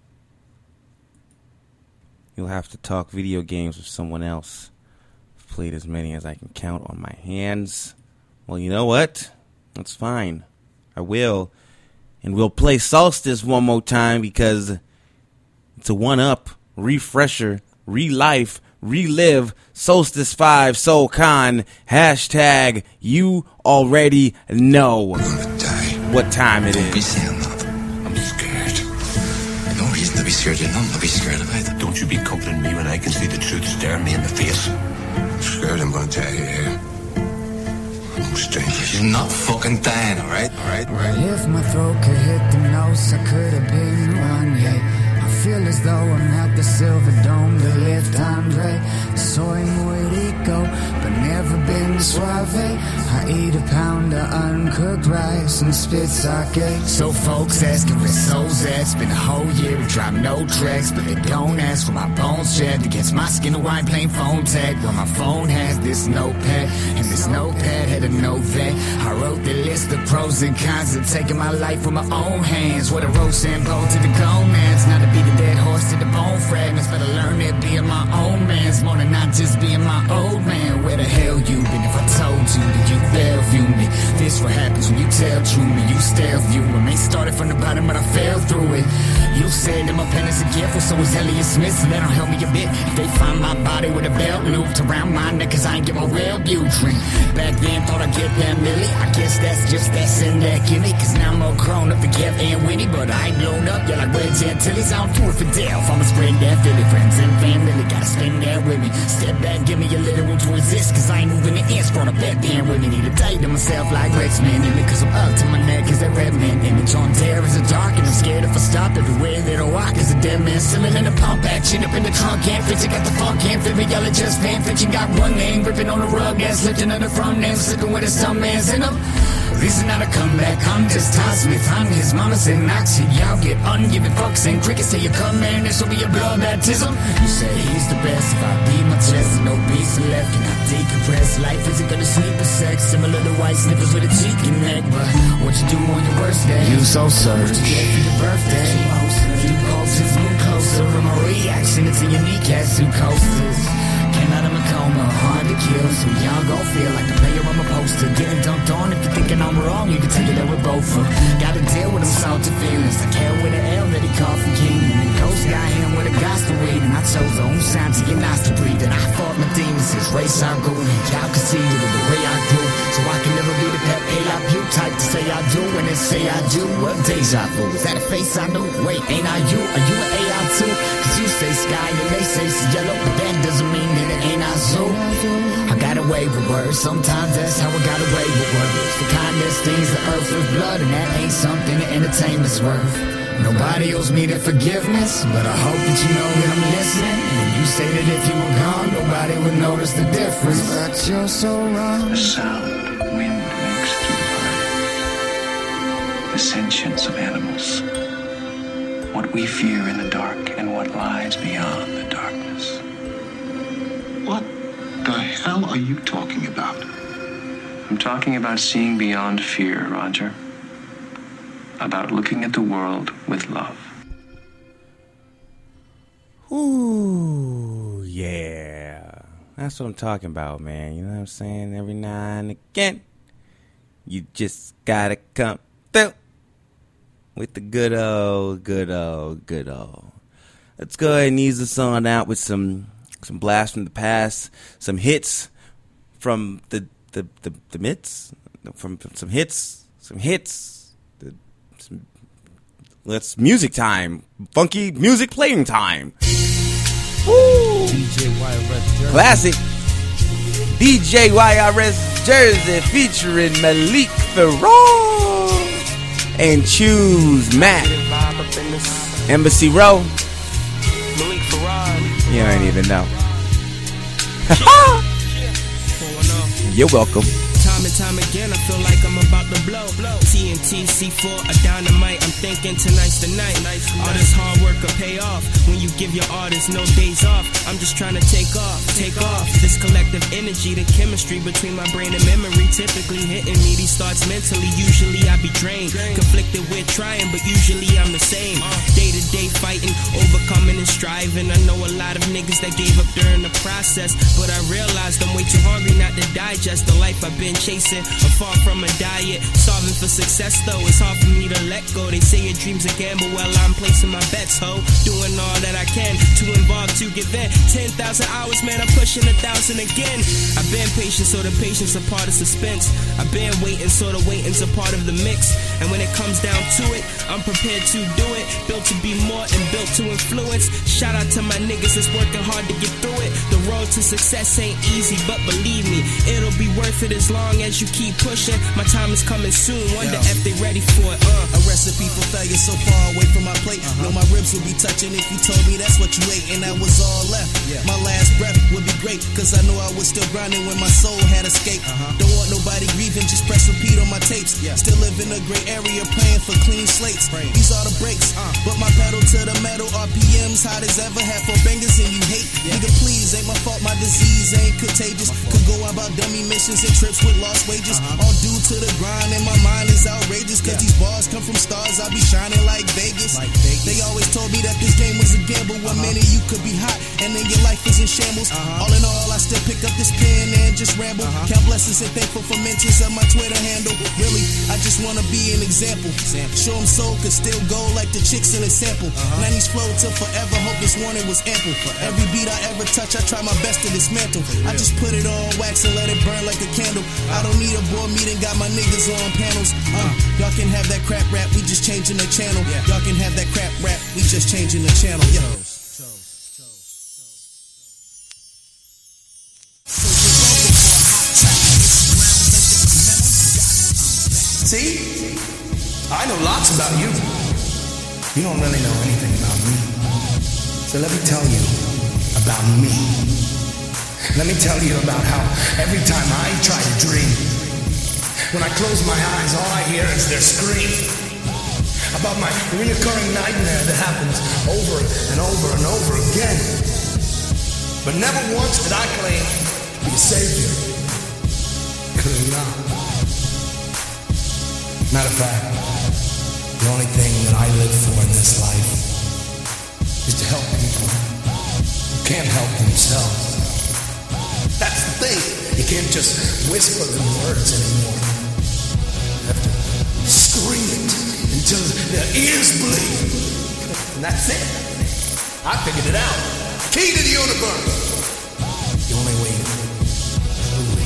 You'll have to talk video games with someone else. I've played as many as I can count on my hands. Well, you know what? That's fine. I will. And we'll play Solstice one more time because it's a one-up, refresher, re-life, relive, Solstice five, Soul Khan, hashtag you already know what time it Don't be is. saying that. I'm scared. No reason to be scared. You're not to be scared about it. Don't you be comforting me when I can see the truth staring me in the face. I'm scared I'm going to die here. I'm strange. You're not fucking dying, alright? Alright? Well, if my throat could hit the notes, I could have been one, yeah. I feel as though I'm at the Silver Dome to lift Andre. Soy muy rico, but never been suave. I eat a pound of uncooked rice and spit sake. So folks asking where souls at. Spent a whole year to drop no tracks, but they don't ask for my bones shed against my skin, a white plain phone tag. Well, my phone has this notepad, and this notepad had a note that I wrote the list of pros and cons of taking my life with my own hands. With a roast and bow to the gonads, not to be the dead horse to the bone fragments. Better learn that being my own man's more than not just being my old man. Where the hell you been? If I told you that you Bellevue me, this what happens when you tell true me. You stale view. I may started from the bottom, but I fell through it. You said that my pen is a gift, well, so is Elliot Smith, so that'll help me a bit. If they find my body with a belt looped around my neck, cause I ain't get my real Butrin. Back then, thought I'd get that milli. I guess that's just that sin that gimme. Cause now I'm more grown up to Kev and Winnie, but I ain't blown up. You're like Reg Antilles, I don't do it for Delph. I'ma spread that Philly. Friends and family, gotta spend that with me. Step back, give me a little room to exist, cause I ain't moving the inch. Brought a bed band with me. Need a day to myself like Rex Man in it, cause I'm up to my neck as that red man image. On there is a dark, and I'm scared if I stop. Everywhere that I walk is a dead man. Selling in the pump action up in the trunk. Can't fit you, got the funk, can't fit me. Y'all are just fan fiction. Got one name, ripping on the rug, ass lifting on the front end, slipping with his some man's in them. This is not a comeback, I'm just Todd Smith. I'm his mama said Noxie. Y'all get ungiving fucks and crickets till you come, man. This will be a blood baptism. You say he's the best. If I beat my chest and no beats left, can I decompress? Life isn't gonna sleep with sex, similar to white snippers with a cheeky neck. But what you do on your worst day? You so search. What you get for your birthday? You posters move closer. And my reaction is in your kneecaps, two coasters. Came out of my coma, hard to kill, so y'all gon' feel like the player on my poster. Getting dunked on, if you're thinking I'm wrong, you can take it out with both of them. Gotta deal with them salty feelings. I care with the L that he called from King. And the ghost got him with a gospel weed. And I chose the own sign to get nice to breathe. And I fought my demons since race I grew. Y'all can see it in the way I grew. So I can never be the pet A I P type to say I do and then say I do. Well, deja vu, is that a face I knew? Wait, ain't I you? Are you an A I too? Cause you say sky and they say it's yellow, but that doesn't mean that it ain't I zoo. I got away with words, sometimes that's how I got away with words. The kind that stings the earth with blood, and that ain't something the entertainment's worth. Nobody owes me the forgiveness, but I hope that you know that I'm listening. When you say that if you were gone, nobody would notice the difference. But you're so wrong. The sound wind makes through the sentience of animals, what we fear in the dark and what lies beyond the darkness. What the hell are you talking about? I'm talking about seeing beyond fear, Roger. About looking at the world with love. Ooh, yeah. That's what I'm talking about, man. You know what I'm saying? Every now and again, you just gotta come through with the good old, good old, good old. Let's go ahead and ease this on out with some some blasts from the past, some hits from the the the, the mitts, from, from some hits, some hits. The, some, let's music time, funky music playing time. Woo! D J Y R S Jersey. Classic. D J Y R S Jersey featuring Malik Farrar and Choose Matt. Embassy Row. Malik Farrar. You don't even know. You're welcome. Time and time again, I feel like I'm about to blow. T N T, C four, a dynamite. I'm thinking tonight's the night. All this hard work will pay off when you give your artists no days off. I'm just trying to take off, take off. This collective energy, the chemistry between my brain and memory, typically hitting me. These thoughts mentally, usually I be drained, conflicted with trying, but usually I'm the same. Day to day fighting, overcoming and striving. I know a lot of niggas that gave up during the process, but I realized I'm way too hungry not to digest the life I've been chasing. I'm far from a diet, starving for success though. It's hard for me to let go. They say your dreams a gamble, well I'm placing my bets, ho. Doing all that I can to involve, to give in. Ten thousand hours, man, I'm pushing a thousand again. I've been patient, so the patience a part of suspense. I've been waiting, so the waiting's a part of the mix. And when it comes down to it, I'm prepared to do it. Built to be more and built to influence. Shout out to my niggas that's working hard to get through it. The road to success ain't easy, but believe me, it'll be worth it as long as you keep pushing. My time is coming soon, wonder Yo. if they ready for it. uh. A recipe for failure so far away from my plate. uh-huh. Know my ribs would be touching if you told me that's what you ate and that was all left. yeah. My last breath would be great, cause I know I was still grinding when my soul had escaped. uh-huh. Don't want nobody grieving, just press repeat on my tapes. yeah. Still live in a gray area, praying for clean slates. Pray. These are the breaks, uh. but my pedal to the metal. R P Ms hot as ever, had four bangers and you hate. yeah. Nigga please, ain't my fault, my disease ain't contagious. Could go about dummy missions and trips with lost wages. uh-huh. All due to the grind and my mind is outrageous. Cause yeah. these bars come from stars, I be shining like Vegas. like Vegas. They always told me that this game was a gamble. One uh-huh. minute you could be hot and then your life is in shambles. uh-huh. All in all, I still pick up this pen and just ramble. uh-huh. Count blessings and thankful for mentions of my Twitter handle. Really, I just wanna be an example. example. Show them soul could still go like the chicks in a sample. uh-huh. nineties flow till forever, hope this warning was ample. Forever. Every beat I ever touch, I try my best to dismantle. I just put it on wax and let it burn like a candle. uh-huh. I don't need a board meeting, got my niggas on panels. Uh, y'all can have that crap rap, we just changing the channel. Yeah. Y'all can have that crap rap, we just changing the channel. Yo. See? I know lots about you. You don't really know anything about me. So let me tell you about me. Let me tell you about how every time I try to dream, When I close my eyes, all I hear is their scream about my reoccurring nightmare that happens over and over and over again. But never once did I claim to be a savior. Clearly not. Matter of fact, the only thing that I live for in this life is to help people who can't help themselves. That's the thing. You can't just whisper the words anymore. You have to scream it until their ears bleed. And that's it. I figured it out. Key to the universe. The only way to truly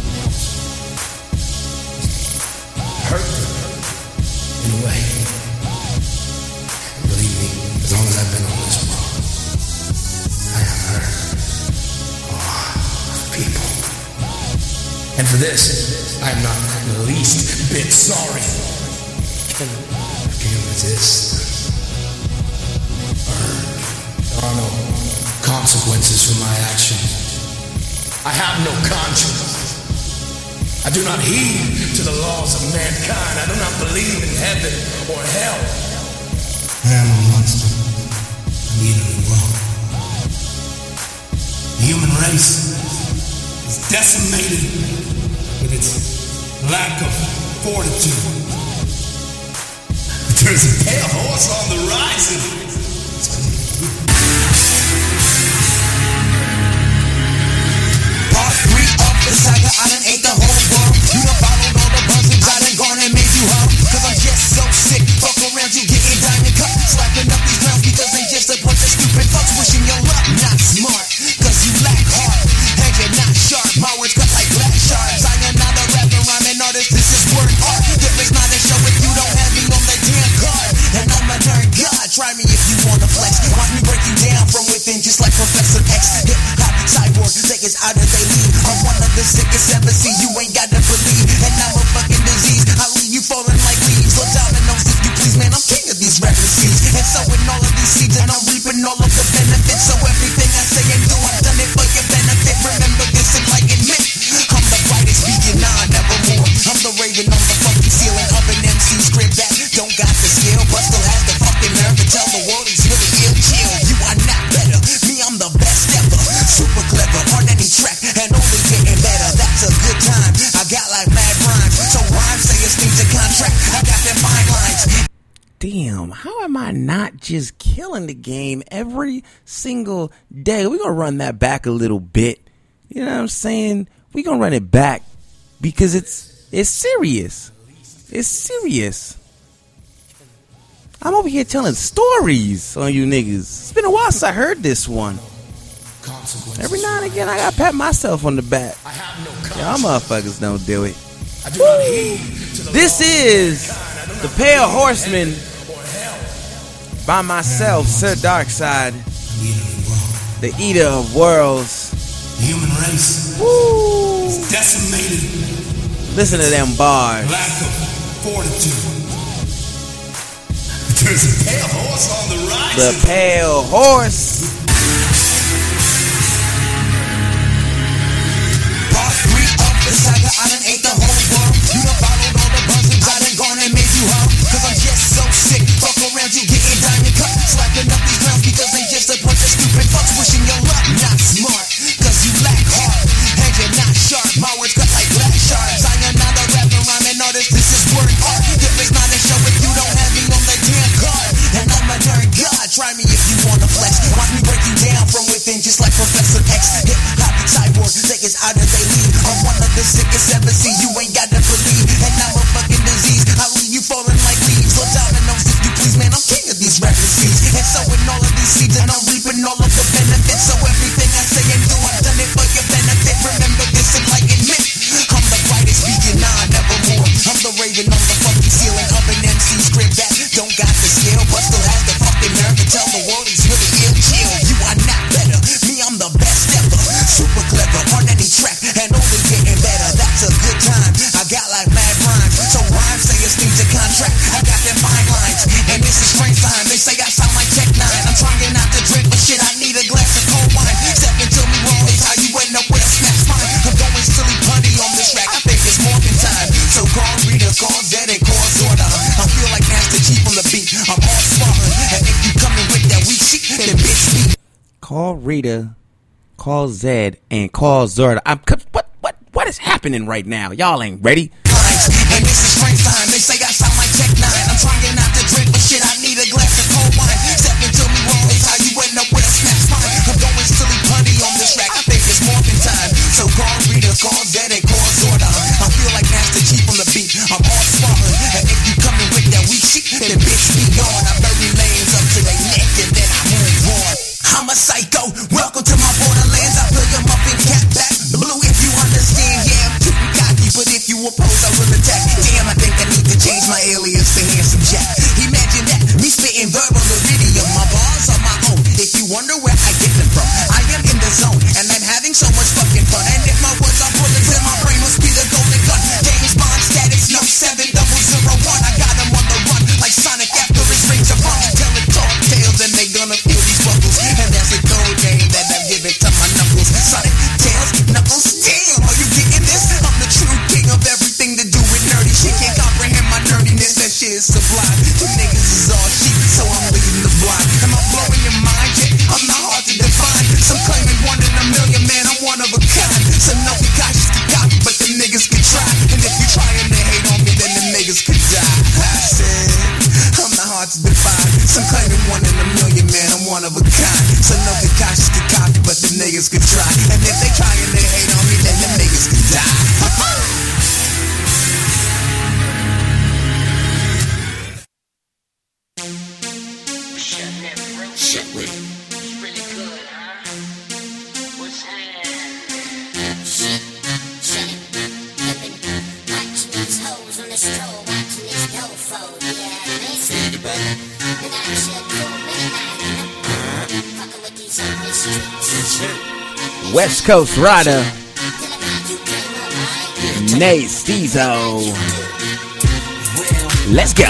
hurt them in a way. Believe me, as long as I've been on this world, I have hurt a lot of people. And for this, I am not the least bit sorry. Can, can't resist. There are no consequences for my actions. I have no conscience. I do not heed to the laws of mankind. I do not believe in heaven or hell. I am a monster. I'm eating wrong. The human race is decimated with its lack of fortitude. But there's a pale horse on the horizon. Part three of the saga, I done ate the whole world. You done followed all the buzzards, I done gone and made you hum. Cause I'm just so sick, fuck around you getting diamond cut. Slapping up these clowns because they just a bunch of stupid fucks. Wishing your luck, not smart, cause you lack heart. And you're not sharp, my words cut like black shards. I am not a rapper, I'm an artist, this is word art. There is not a show if you don't have me on the damn card. And I'm a darn god, try me if you wanna flex. Watch me break you down from within just like Professor X. Hip hop, cyborg, take us out of they leave. I'm one of the sickest ever see, you ain't gotta believe. And I'm a fucking disease, I'll leave you falling like leaves. Look dominoes if you please, man, I'm king of these rap seeds. And so in all of these seeds, and I'm reaping all of the benefits. So everything I say and do, I've done it for your benefit. Remember this enlightenment. I'm the brightest beacon, nah, nevermore. I'm the raven on the fucking ceiling of an M C script that don't got the skill, but still has the fucking nerve to tell the world he's really ill. Chill, you are not better. Me, I'm the best ever. Super clever on any track, and only getting better. That's a good time. I got like mad rhymes, so rhymes say it's needs a contract. I got them fine lines. Damn, how am I not just killing the game every single day? We're going to run that back a little bit. You know what I'm saying? We're going to run it back because it's it's serious. It's serious. I'm over here telling stories on you niggas. It's been a while since I heard this one. Every now and again, I got to pat myself on the back. Y'all motherfuckers don't do it. Woo! This is the Pale Horseman by myself, Sir Darkside, the Eater of Worlds. The human race Woo! is decimated. Listen to them bars. Lack of fortitude. There's a pale horse on the rise. The Pale Horse. Part three of the saga, I done ate the whole world. You done followed all the buzzards, I done gone and made you hum. Cause I'm just so sick, fuck around you getting diamond cut. Slapping up these clowns because they just a bunch of stupid fucks. Wishing your luck, not smart, cause you lack heart. And you're not sharp, my words cut like black shards. I am not a rapper, I'm an artist, this is word art. There is not a show if you don't have me on the damn card. And I'm a darn god, try me if you wanna flex. Watch me break you down from within just like Professor X. Hip hop, cyborg, take us out of they leave. I'm one of the sickest ever see, you ain't gotta believe. And I'm a fucking disease, I'll leave you falling like leaves. Look dominoes if you please, man, I'm king of these rap seeds. And so in all of these seeds, and I'm reaping all of the benefits. So everything I say and do, I've done it for your benefit. Remember this enlightenment. I'm the brightest beacon, nah, nevermore. I'm the raven on the fucking ceiling of an M C script that don't got the skill, but still has the fucking nerve to tell the world he's really ill. Chill, you are not better. Me, I'm the best ever. Super clever on any track, and only getting better. That's a good time. I got like mad rhymes, so rhymes say it's needs a contract. I got them fine lines, and this is strange time. They say I sound like Tech Nine. I'm trying not to drink, but shit, I need a glass of cold wine. Step into me wrong is how you end up with a snap spine. I'm going silly punny on this track. I think it's morning time, so Call Rita, call Zed, and call Zorda. I'm what what what is happening right now? Y'all ain't ready. And this is springtime. They say I sound like Tech Nine. I'm trying not to drink, but shit, I need a glass of cold wine. Step into me wrong is how you end up with a snap spine. I'm going silly putty on this track. I think it's morphin' time. So call Rita, call Zed, and call Zorda. I feel like Master Chief on the beat. I'm all Spartan. And if you coming with that weak shit, then bitch be gone. I bury lanes up to their neck and then I move on. I'm a psycho. Welcome to my borderlands. I peel your muffin cap back. The blue, if you understand, yeah, I'm too cocky. But if you oppose, I will attack. Damn, I think I need to change my alias to Handsome Jack. Imagine that, me spitting verbal iridium. My bars are my own. If you wonder where I get them from, I am in the zone, and I'm having so much fucking fun. And if my words are bullets, then my brain must be the golden gun. James Bond status, no seven double zero one. I got them on the run, like Sonic after his rings of fun. Telling tall tales, and they gonna feel these buckles. And that's a code name that I've given to my knuckles. Sonic tails, knuckles, damn, are you getting this? I'm the true king of everything to do with nerdy shit. Can't comprehend my nerdiness, that shit is sublime. You niggas is all sheep, so I'm leading the blind. Am I blowing your mind yet? I'm not hard to define. Some claiming one in a million, man, I'm one of a kind. Some know we got you to copy, but them niggas can try. And if you trying to hate on me, then them niggas can die. I said, I'm not hard to define. Some claiming one in a million, man, I'm one of a kind. Some know we got you to copy, but them niggas can try. And if they trying to hate on me, then them niggas can die. Shit with it. It's really good, huh? What's happening? Shit, shit it, flipping. Watching these hoes on the stroll, watching this dough fold. Yeah, they see the better. And I should go midnight. Fucking with these hoes. West Coast Rider, Nate Steezo. Let's go.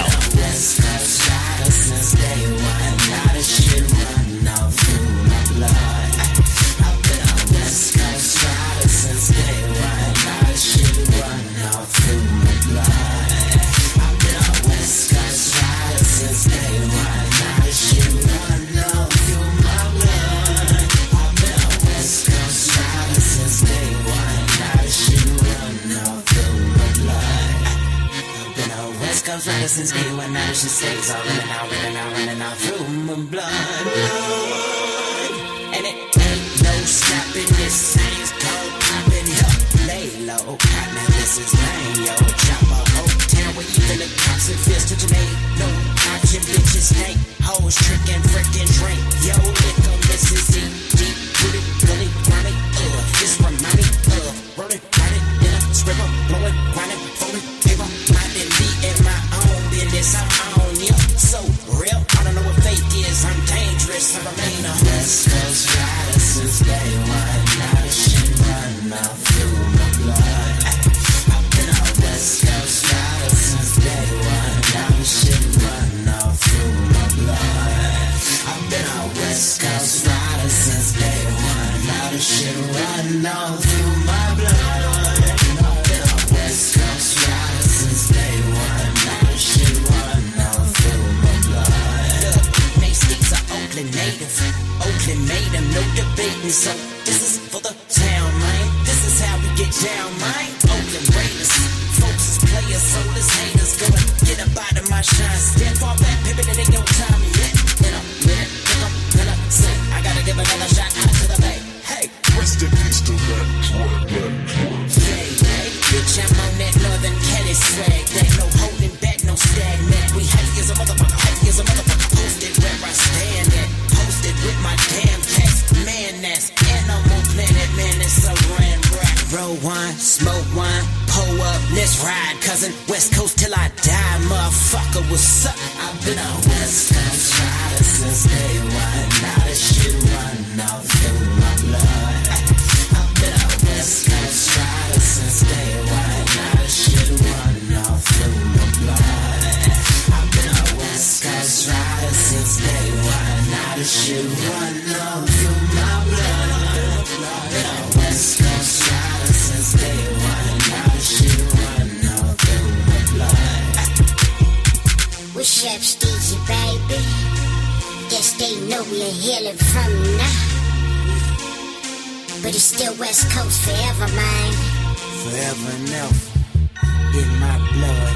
Rider since day one, now she stays all running out, running out, running out through my blood. And it ain't no stopping this thing's cold popping up. Lay low, now this is lame, yo. Chop a whole town where even the cops and fists to Janae. No option, bitches snake, hoes tricking, frickin' drink. Yo, liquor, Missus E, deep, booty, gully, grimy, uh, this remind me, uh, rolling, riding, in a scribble, blowing, grinding, folding, paper, minding, me and my own business, I'm on, yeah, so real, I don't know what fake is, I'm dangerous, I remain a West Coast rider since day one, now this shit run out through my blood, I've been a West Coast rider since day one, now this shit run out through my blood, I've been a West Coast rider since day one, now this shit run out through my blood, I've been a West Coast rider since day one, now this shit run out through my blood. Nate Stee's a Oakland native, Oakland made him, no debating, so this is for the town, man, this is how we get down, man, Oakland Raiders, folks is players, soulless haters, gonna get up out of my shine, stand far back, pivot, it ain't your time yet, in a minute, pick up, gonna say, I gotta give another shot out to the bay, hey, rest in peace to that twerk, that twerk. Hey, hey, bitch, I'm on that Northern Cali swag, that no holding back, no stagnant, we heavy as a motherfucker, heavy as a motherfucker, posted where I stand at, posted with my damn cats, man, that's Animal Planet, man, it's a ran rap, roll wine, smoke wine, pull up, let's ride, cousin, West Coast till I die, motherfucker, what's up? I've been a West Coast rider since day one, now this shit run out through my blood, I've been a West Coast rider since day one, now this shit run out through my blood, I've been a West Coast rider since day one, now this shit run out through my blood, I've been a West Coast rider since day one, now this shit run out through my blood. What's up, Steezy, baby? Guess they know we're healing from now. but it's still West Coast forever, man. Forever and ever in my blood.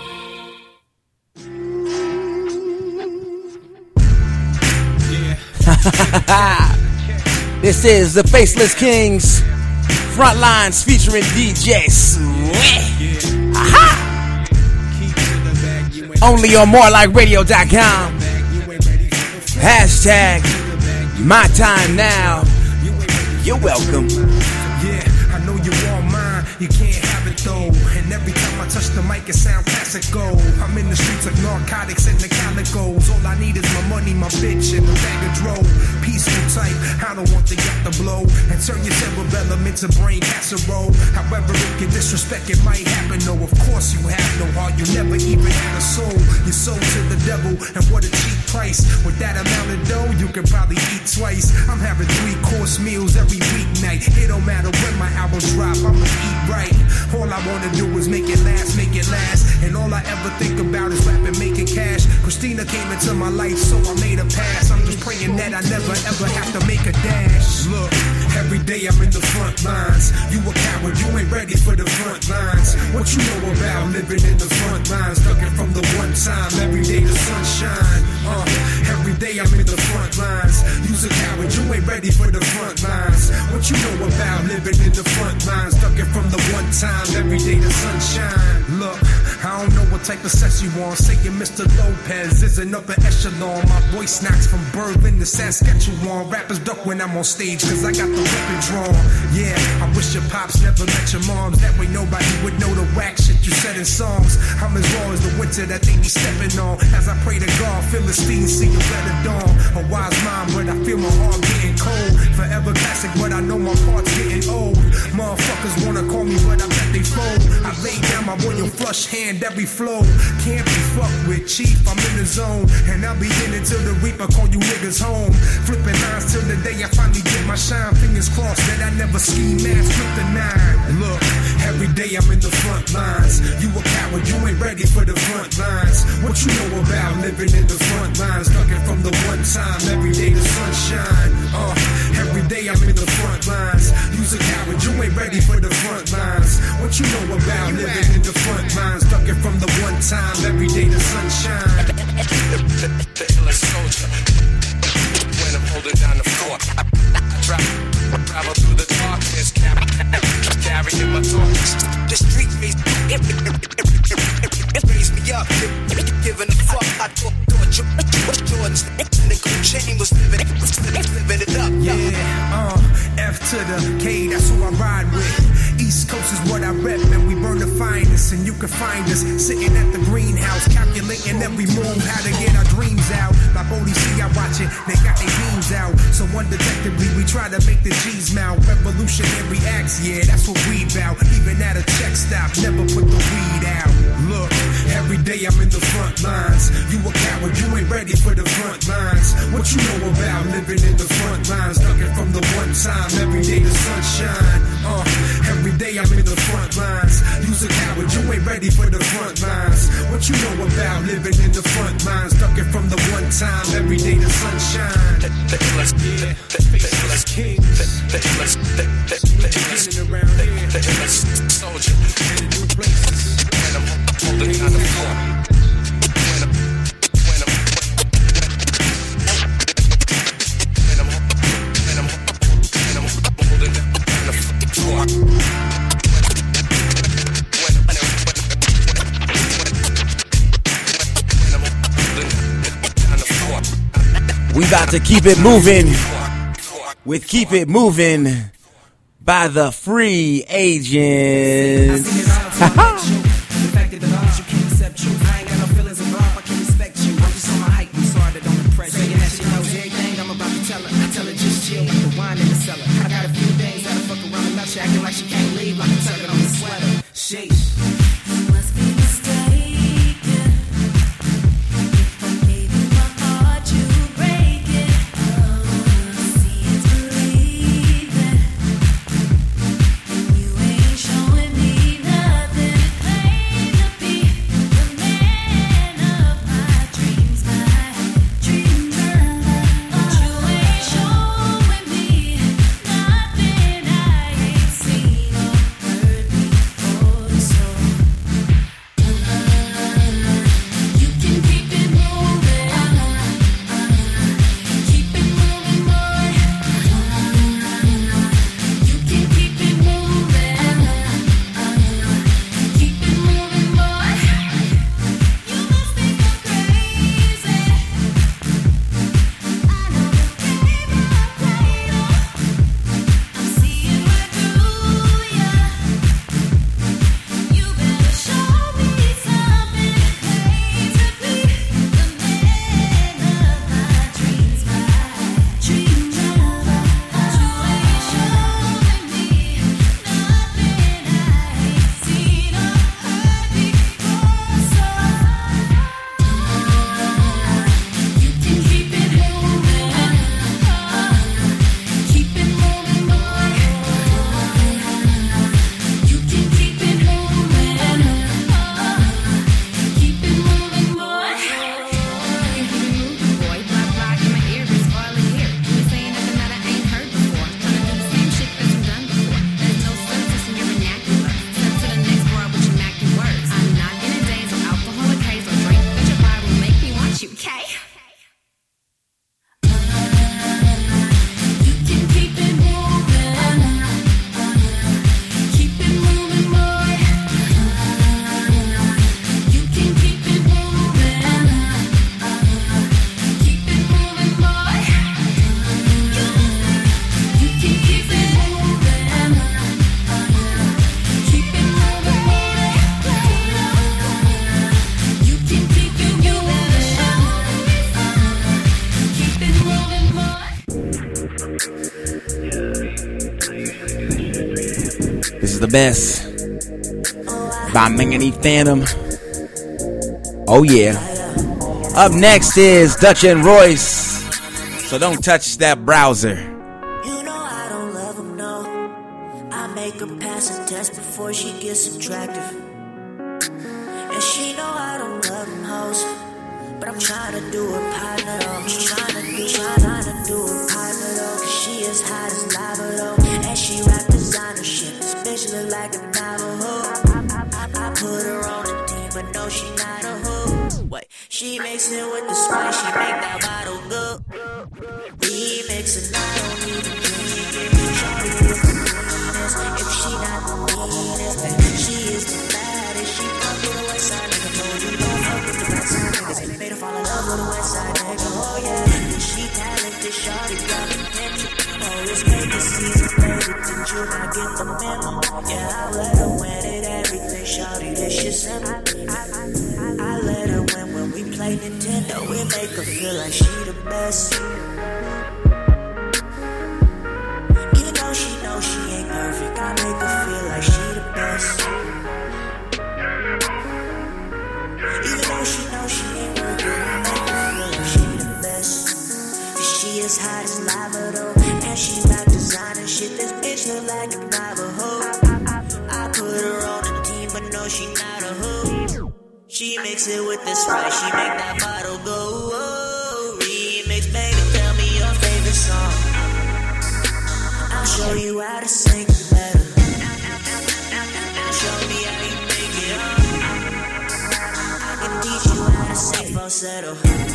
This is the Faceless Kings Frontlines featuring D J Sweat. Aha! Only on more like radio dot com. Hashtag my time now. You're welcome. Yeah, I know you want mine. You can't have it though. And every time I touch the mic, it sound classical. I'm in the streets of narcotics and the calicos. All I need is my money, my bitch, and a bag of dro. Peaceful type, I don't want to get the blow and turn your cerebellum into brain casserole. However, if you disrespect, it might happen. No, of course you have no heart. You never even had a soul. You sold to the devil, and what a cheap price. With that amount of dough, you could probably eat twice. I'm having three course meals every weeknight. It don't matter when my album drop, I'ma eat right. All I wanna do is make it last, make it last. And all I ever think about is rapping, making cash. Christina came into my life, so I made a pass. I'm just praying that I never ever have to make a dash. Look, every day I'm in the front lines. You a coward, you ain't ready for the front lines. What you know about living in the front lines? Ducking from the one time, every day the sunshine. Uh, every day I'm in the front lines. You's a coward, you ain't ready for the front lines. What you know about living in the front lines? Ducking from the one time, every day the sunshine. Look, I don't know what type of sex you want. Saying Mister Lopez is another echelon. My voice knocks from Berlin to Saskatchewan. Rappers duck when I'm on stage, cause I got the weapon drawn. Yeah, I wish your pops never met your moms. That way nobody would know the whack shit you said in songs. I'm as raw as the winter that they be stepping on. As I pray to God, Philistines see a better dawn. A wise mind, but I feel my heart getting cold. Forever classic, but I know my part's getting old. Motherfuckers wanna call me, but I bet they fold. I lay down my royal flush hand, every flow. Can't be fucked with, chief, I'm in the zone. And I'll be in it till the reaper call you niggas home. Flipping lines till the day I finally get my shine. Fingers crossed that I never ski mask with the nine. Look, every day I'm in the front lines. You a coward, you ain't ready for the front lines. What you know about living in the front lines? Ducking from the one time, every day the sunshine. Uh, every day I'm in the front lines. You's a coward, you ain't ready for the front lines. What you know about living in the front lines? Ducking from the one time, every day the sunshine. The illest soldier. When I'm holding down the fort, I, I travel, travel through the darkness, carrying my torch. The street raised me up, giving a fuck. I thought Jordan's nickel chain was living, living it up. Yeah, uh, F to the K, that's who I ride with. East Coast is what I rep, and we burn the finest. And you can find us sitting at the greenhouse, calculating every move, how to get our dreams out. Like O D C, I watch it, they got their beams out. So undetectably, we try to make the G's mount. Revolutionary acts, yeah, that's what we bout. Even at a check stop, never put the weed out. Look, every day I'm in the front lines. You a coward, you ain't ready for the front lines. What you know about living in the front lines? Ducking from the one time, every day the sunshine. Uh, every day I'm in the front lines. You's a coward, you ain't ready for the front lines. What you know about living in the front lines? Ducking from the one time, every day the sunshine. The illest, yeah, the illest king, the illest, the illest, the illest soldier. In new places, when I'm holding down the floor. When I'm, when I'm, when I'm, when I'm, when I'm holding down the floor. We about to keep it moving with Keep It Moving by the Free Agents. Acting like she can't leave, like a tugging on the sweater. Sheesh. Showing me nothing. the Best by Mangani Phantom. Oh yeah. Up next is Dutch and Royce. So don't touch that browser. You know I don't love him, no. I make her pass a test before she gets attractive. And she know I don't love him, hoes. But I'm trying to do her partner though. I'm trying to do, trying to do her partner though. Cause she is hot as lava though. And she rap designer shit. This bitch look like a Navajo. I put her on the team, but no, she not a hoe. Wait, she mix it with the spice, she make that bottle go. Remix and I don't even drink. Give me shorty with the meanest. If she not the meanest, then she is the baddest. She fuck with the west side nigga. No, you don't fuck with the west side niggas. Made her fall in love with the west side nigga. Oh yeah, she talented, shorty got potential. Oh, it's making season, baby. Did you not get the memo? Yeah, I let her win it, everything, shorty. This shit simple. I, I, I let her win when we play Nintendo. We make her feel like she the best. Even though she knows she ain't perfect, I make her feel like she the best. Even though she knows she ain't worth it, I make her feel like she the best. Cause she is hot as lava though, and she rap designer shit. This bitch look like a Navajo. I put her on the team, but no, she not a hoe. She mix it with the Sprite, she make that bottle go. Oh, remix, baby, tell me your favorite song. I'll show you how to sing better. And show me how you make it up. I can teach you how to sing falsetto.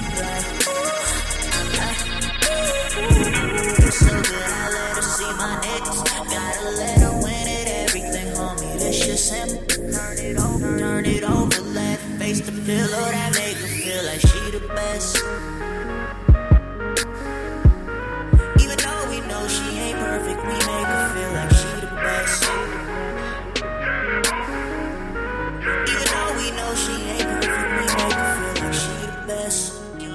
It's so good, I let her see my niggas. Gotta let her win it, everything, homie. This shit simple. Turn it over, turn it over. Let her face the pillow that make her feel like she the best. Even though we know she ain't perfect, we make her feel like she the best. Even though we know she ain't perfect, we make her feel like she the best.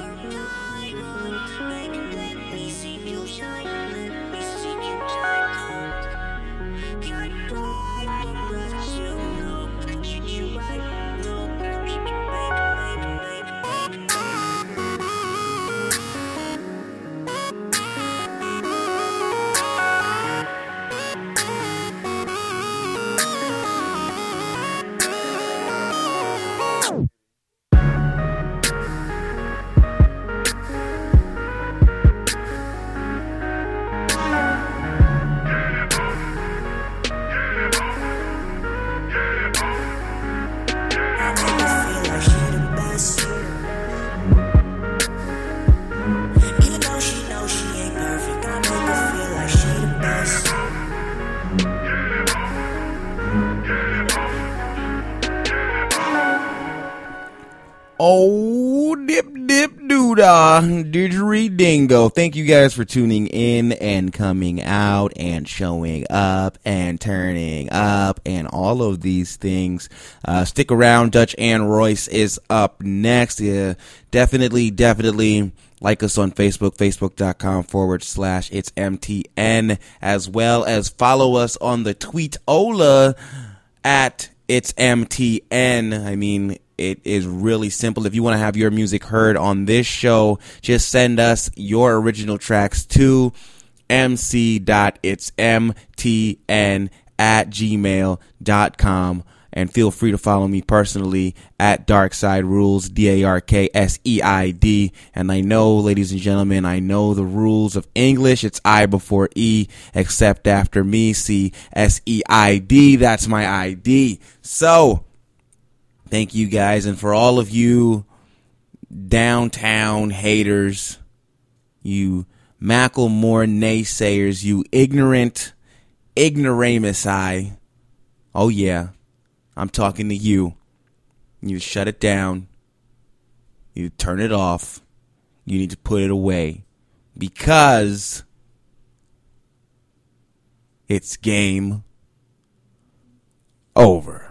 Oh, dip, dip, doodah, didgeridingo. Thank you guys for tuning in and coming out and showing up and turning up and all of these things. Uh, stick around. Dutch and Royce is up next. Yeah, definitely, definitely like us on Facebook, facebook.com forward slash it's MTN, as well as follow us on the Tweetola at it's M T N. I mean, it is really simple. If you want to have your music heard on this show, just send us your original tracks to mc.itsmtn at gmail dot com. And feel free to follow me personally at Darkside Rules, D A R K S E I D. And I know, ladies and gentlemen, I know the rules of English. It's I before E, except after me. See, S E I D. That's my I D. So, thank you guys. And for all of you downtown haters, you Macklemore naysayers, you ignorant ignoramus-I. Oh, yeah. I'm talking to you. You need to shut it down. You need to turn it off. You need to put it away. Because it's game over.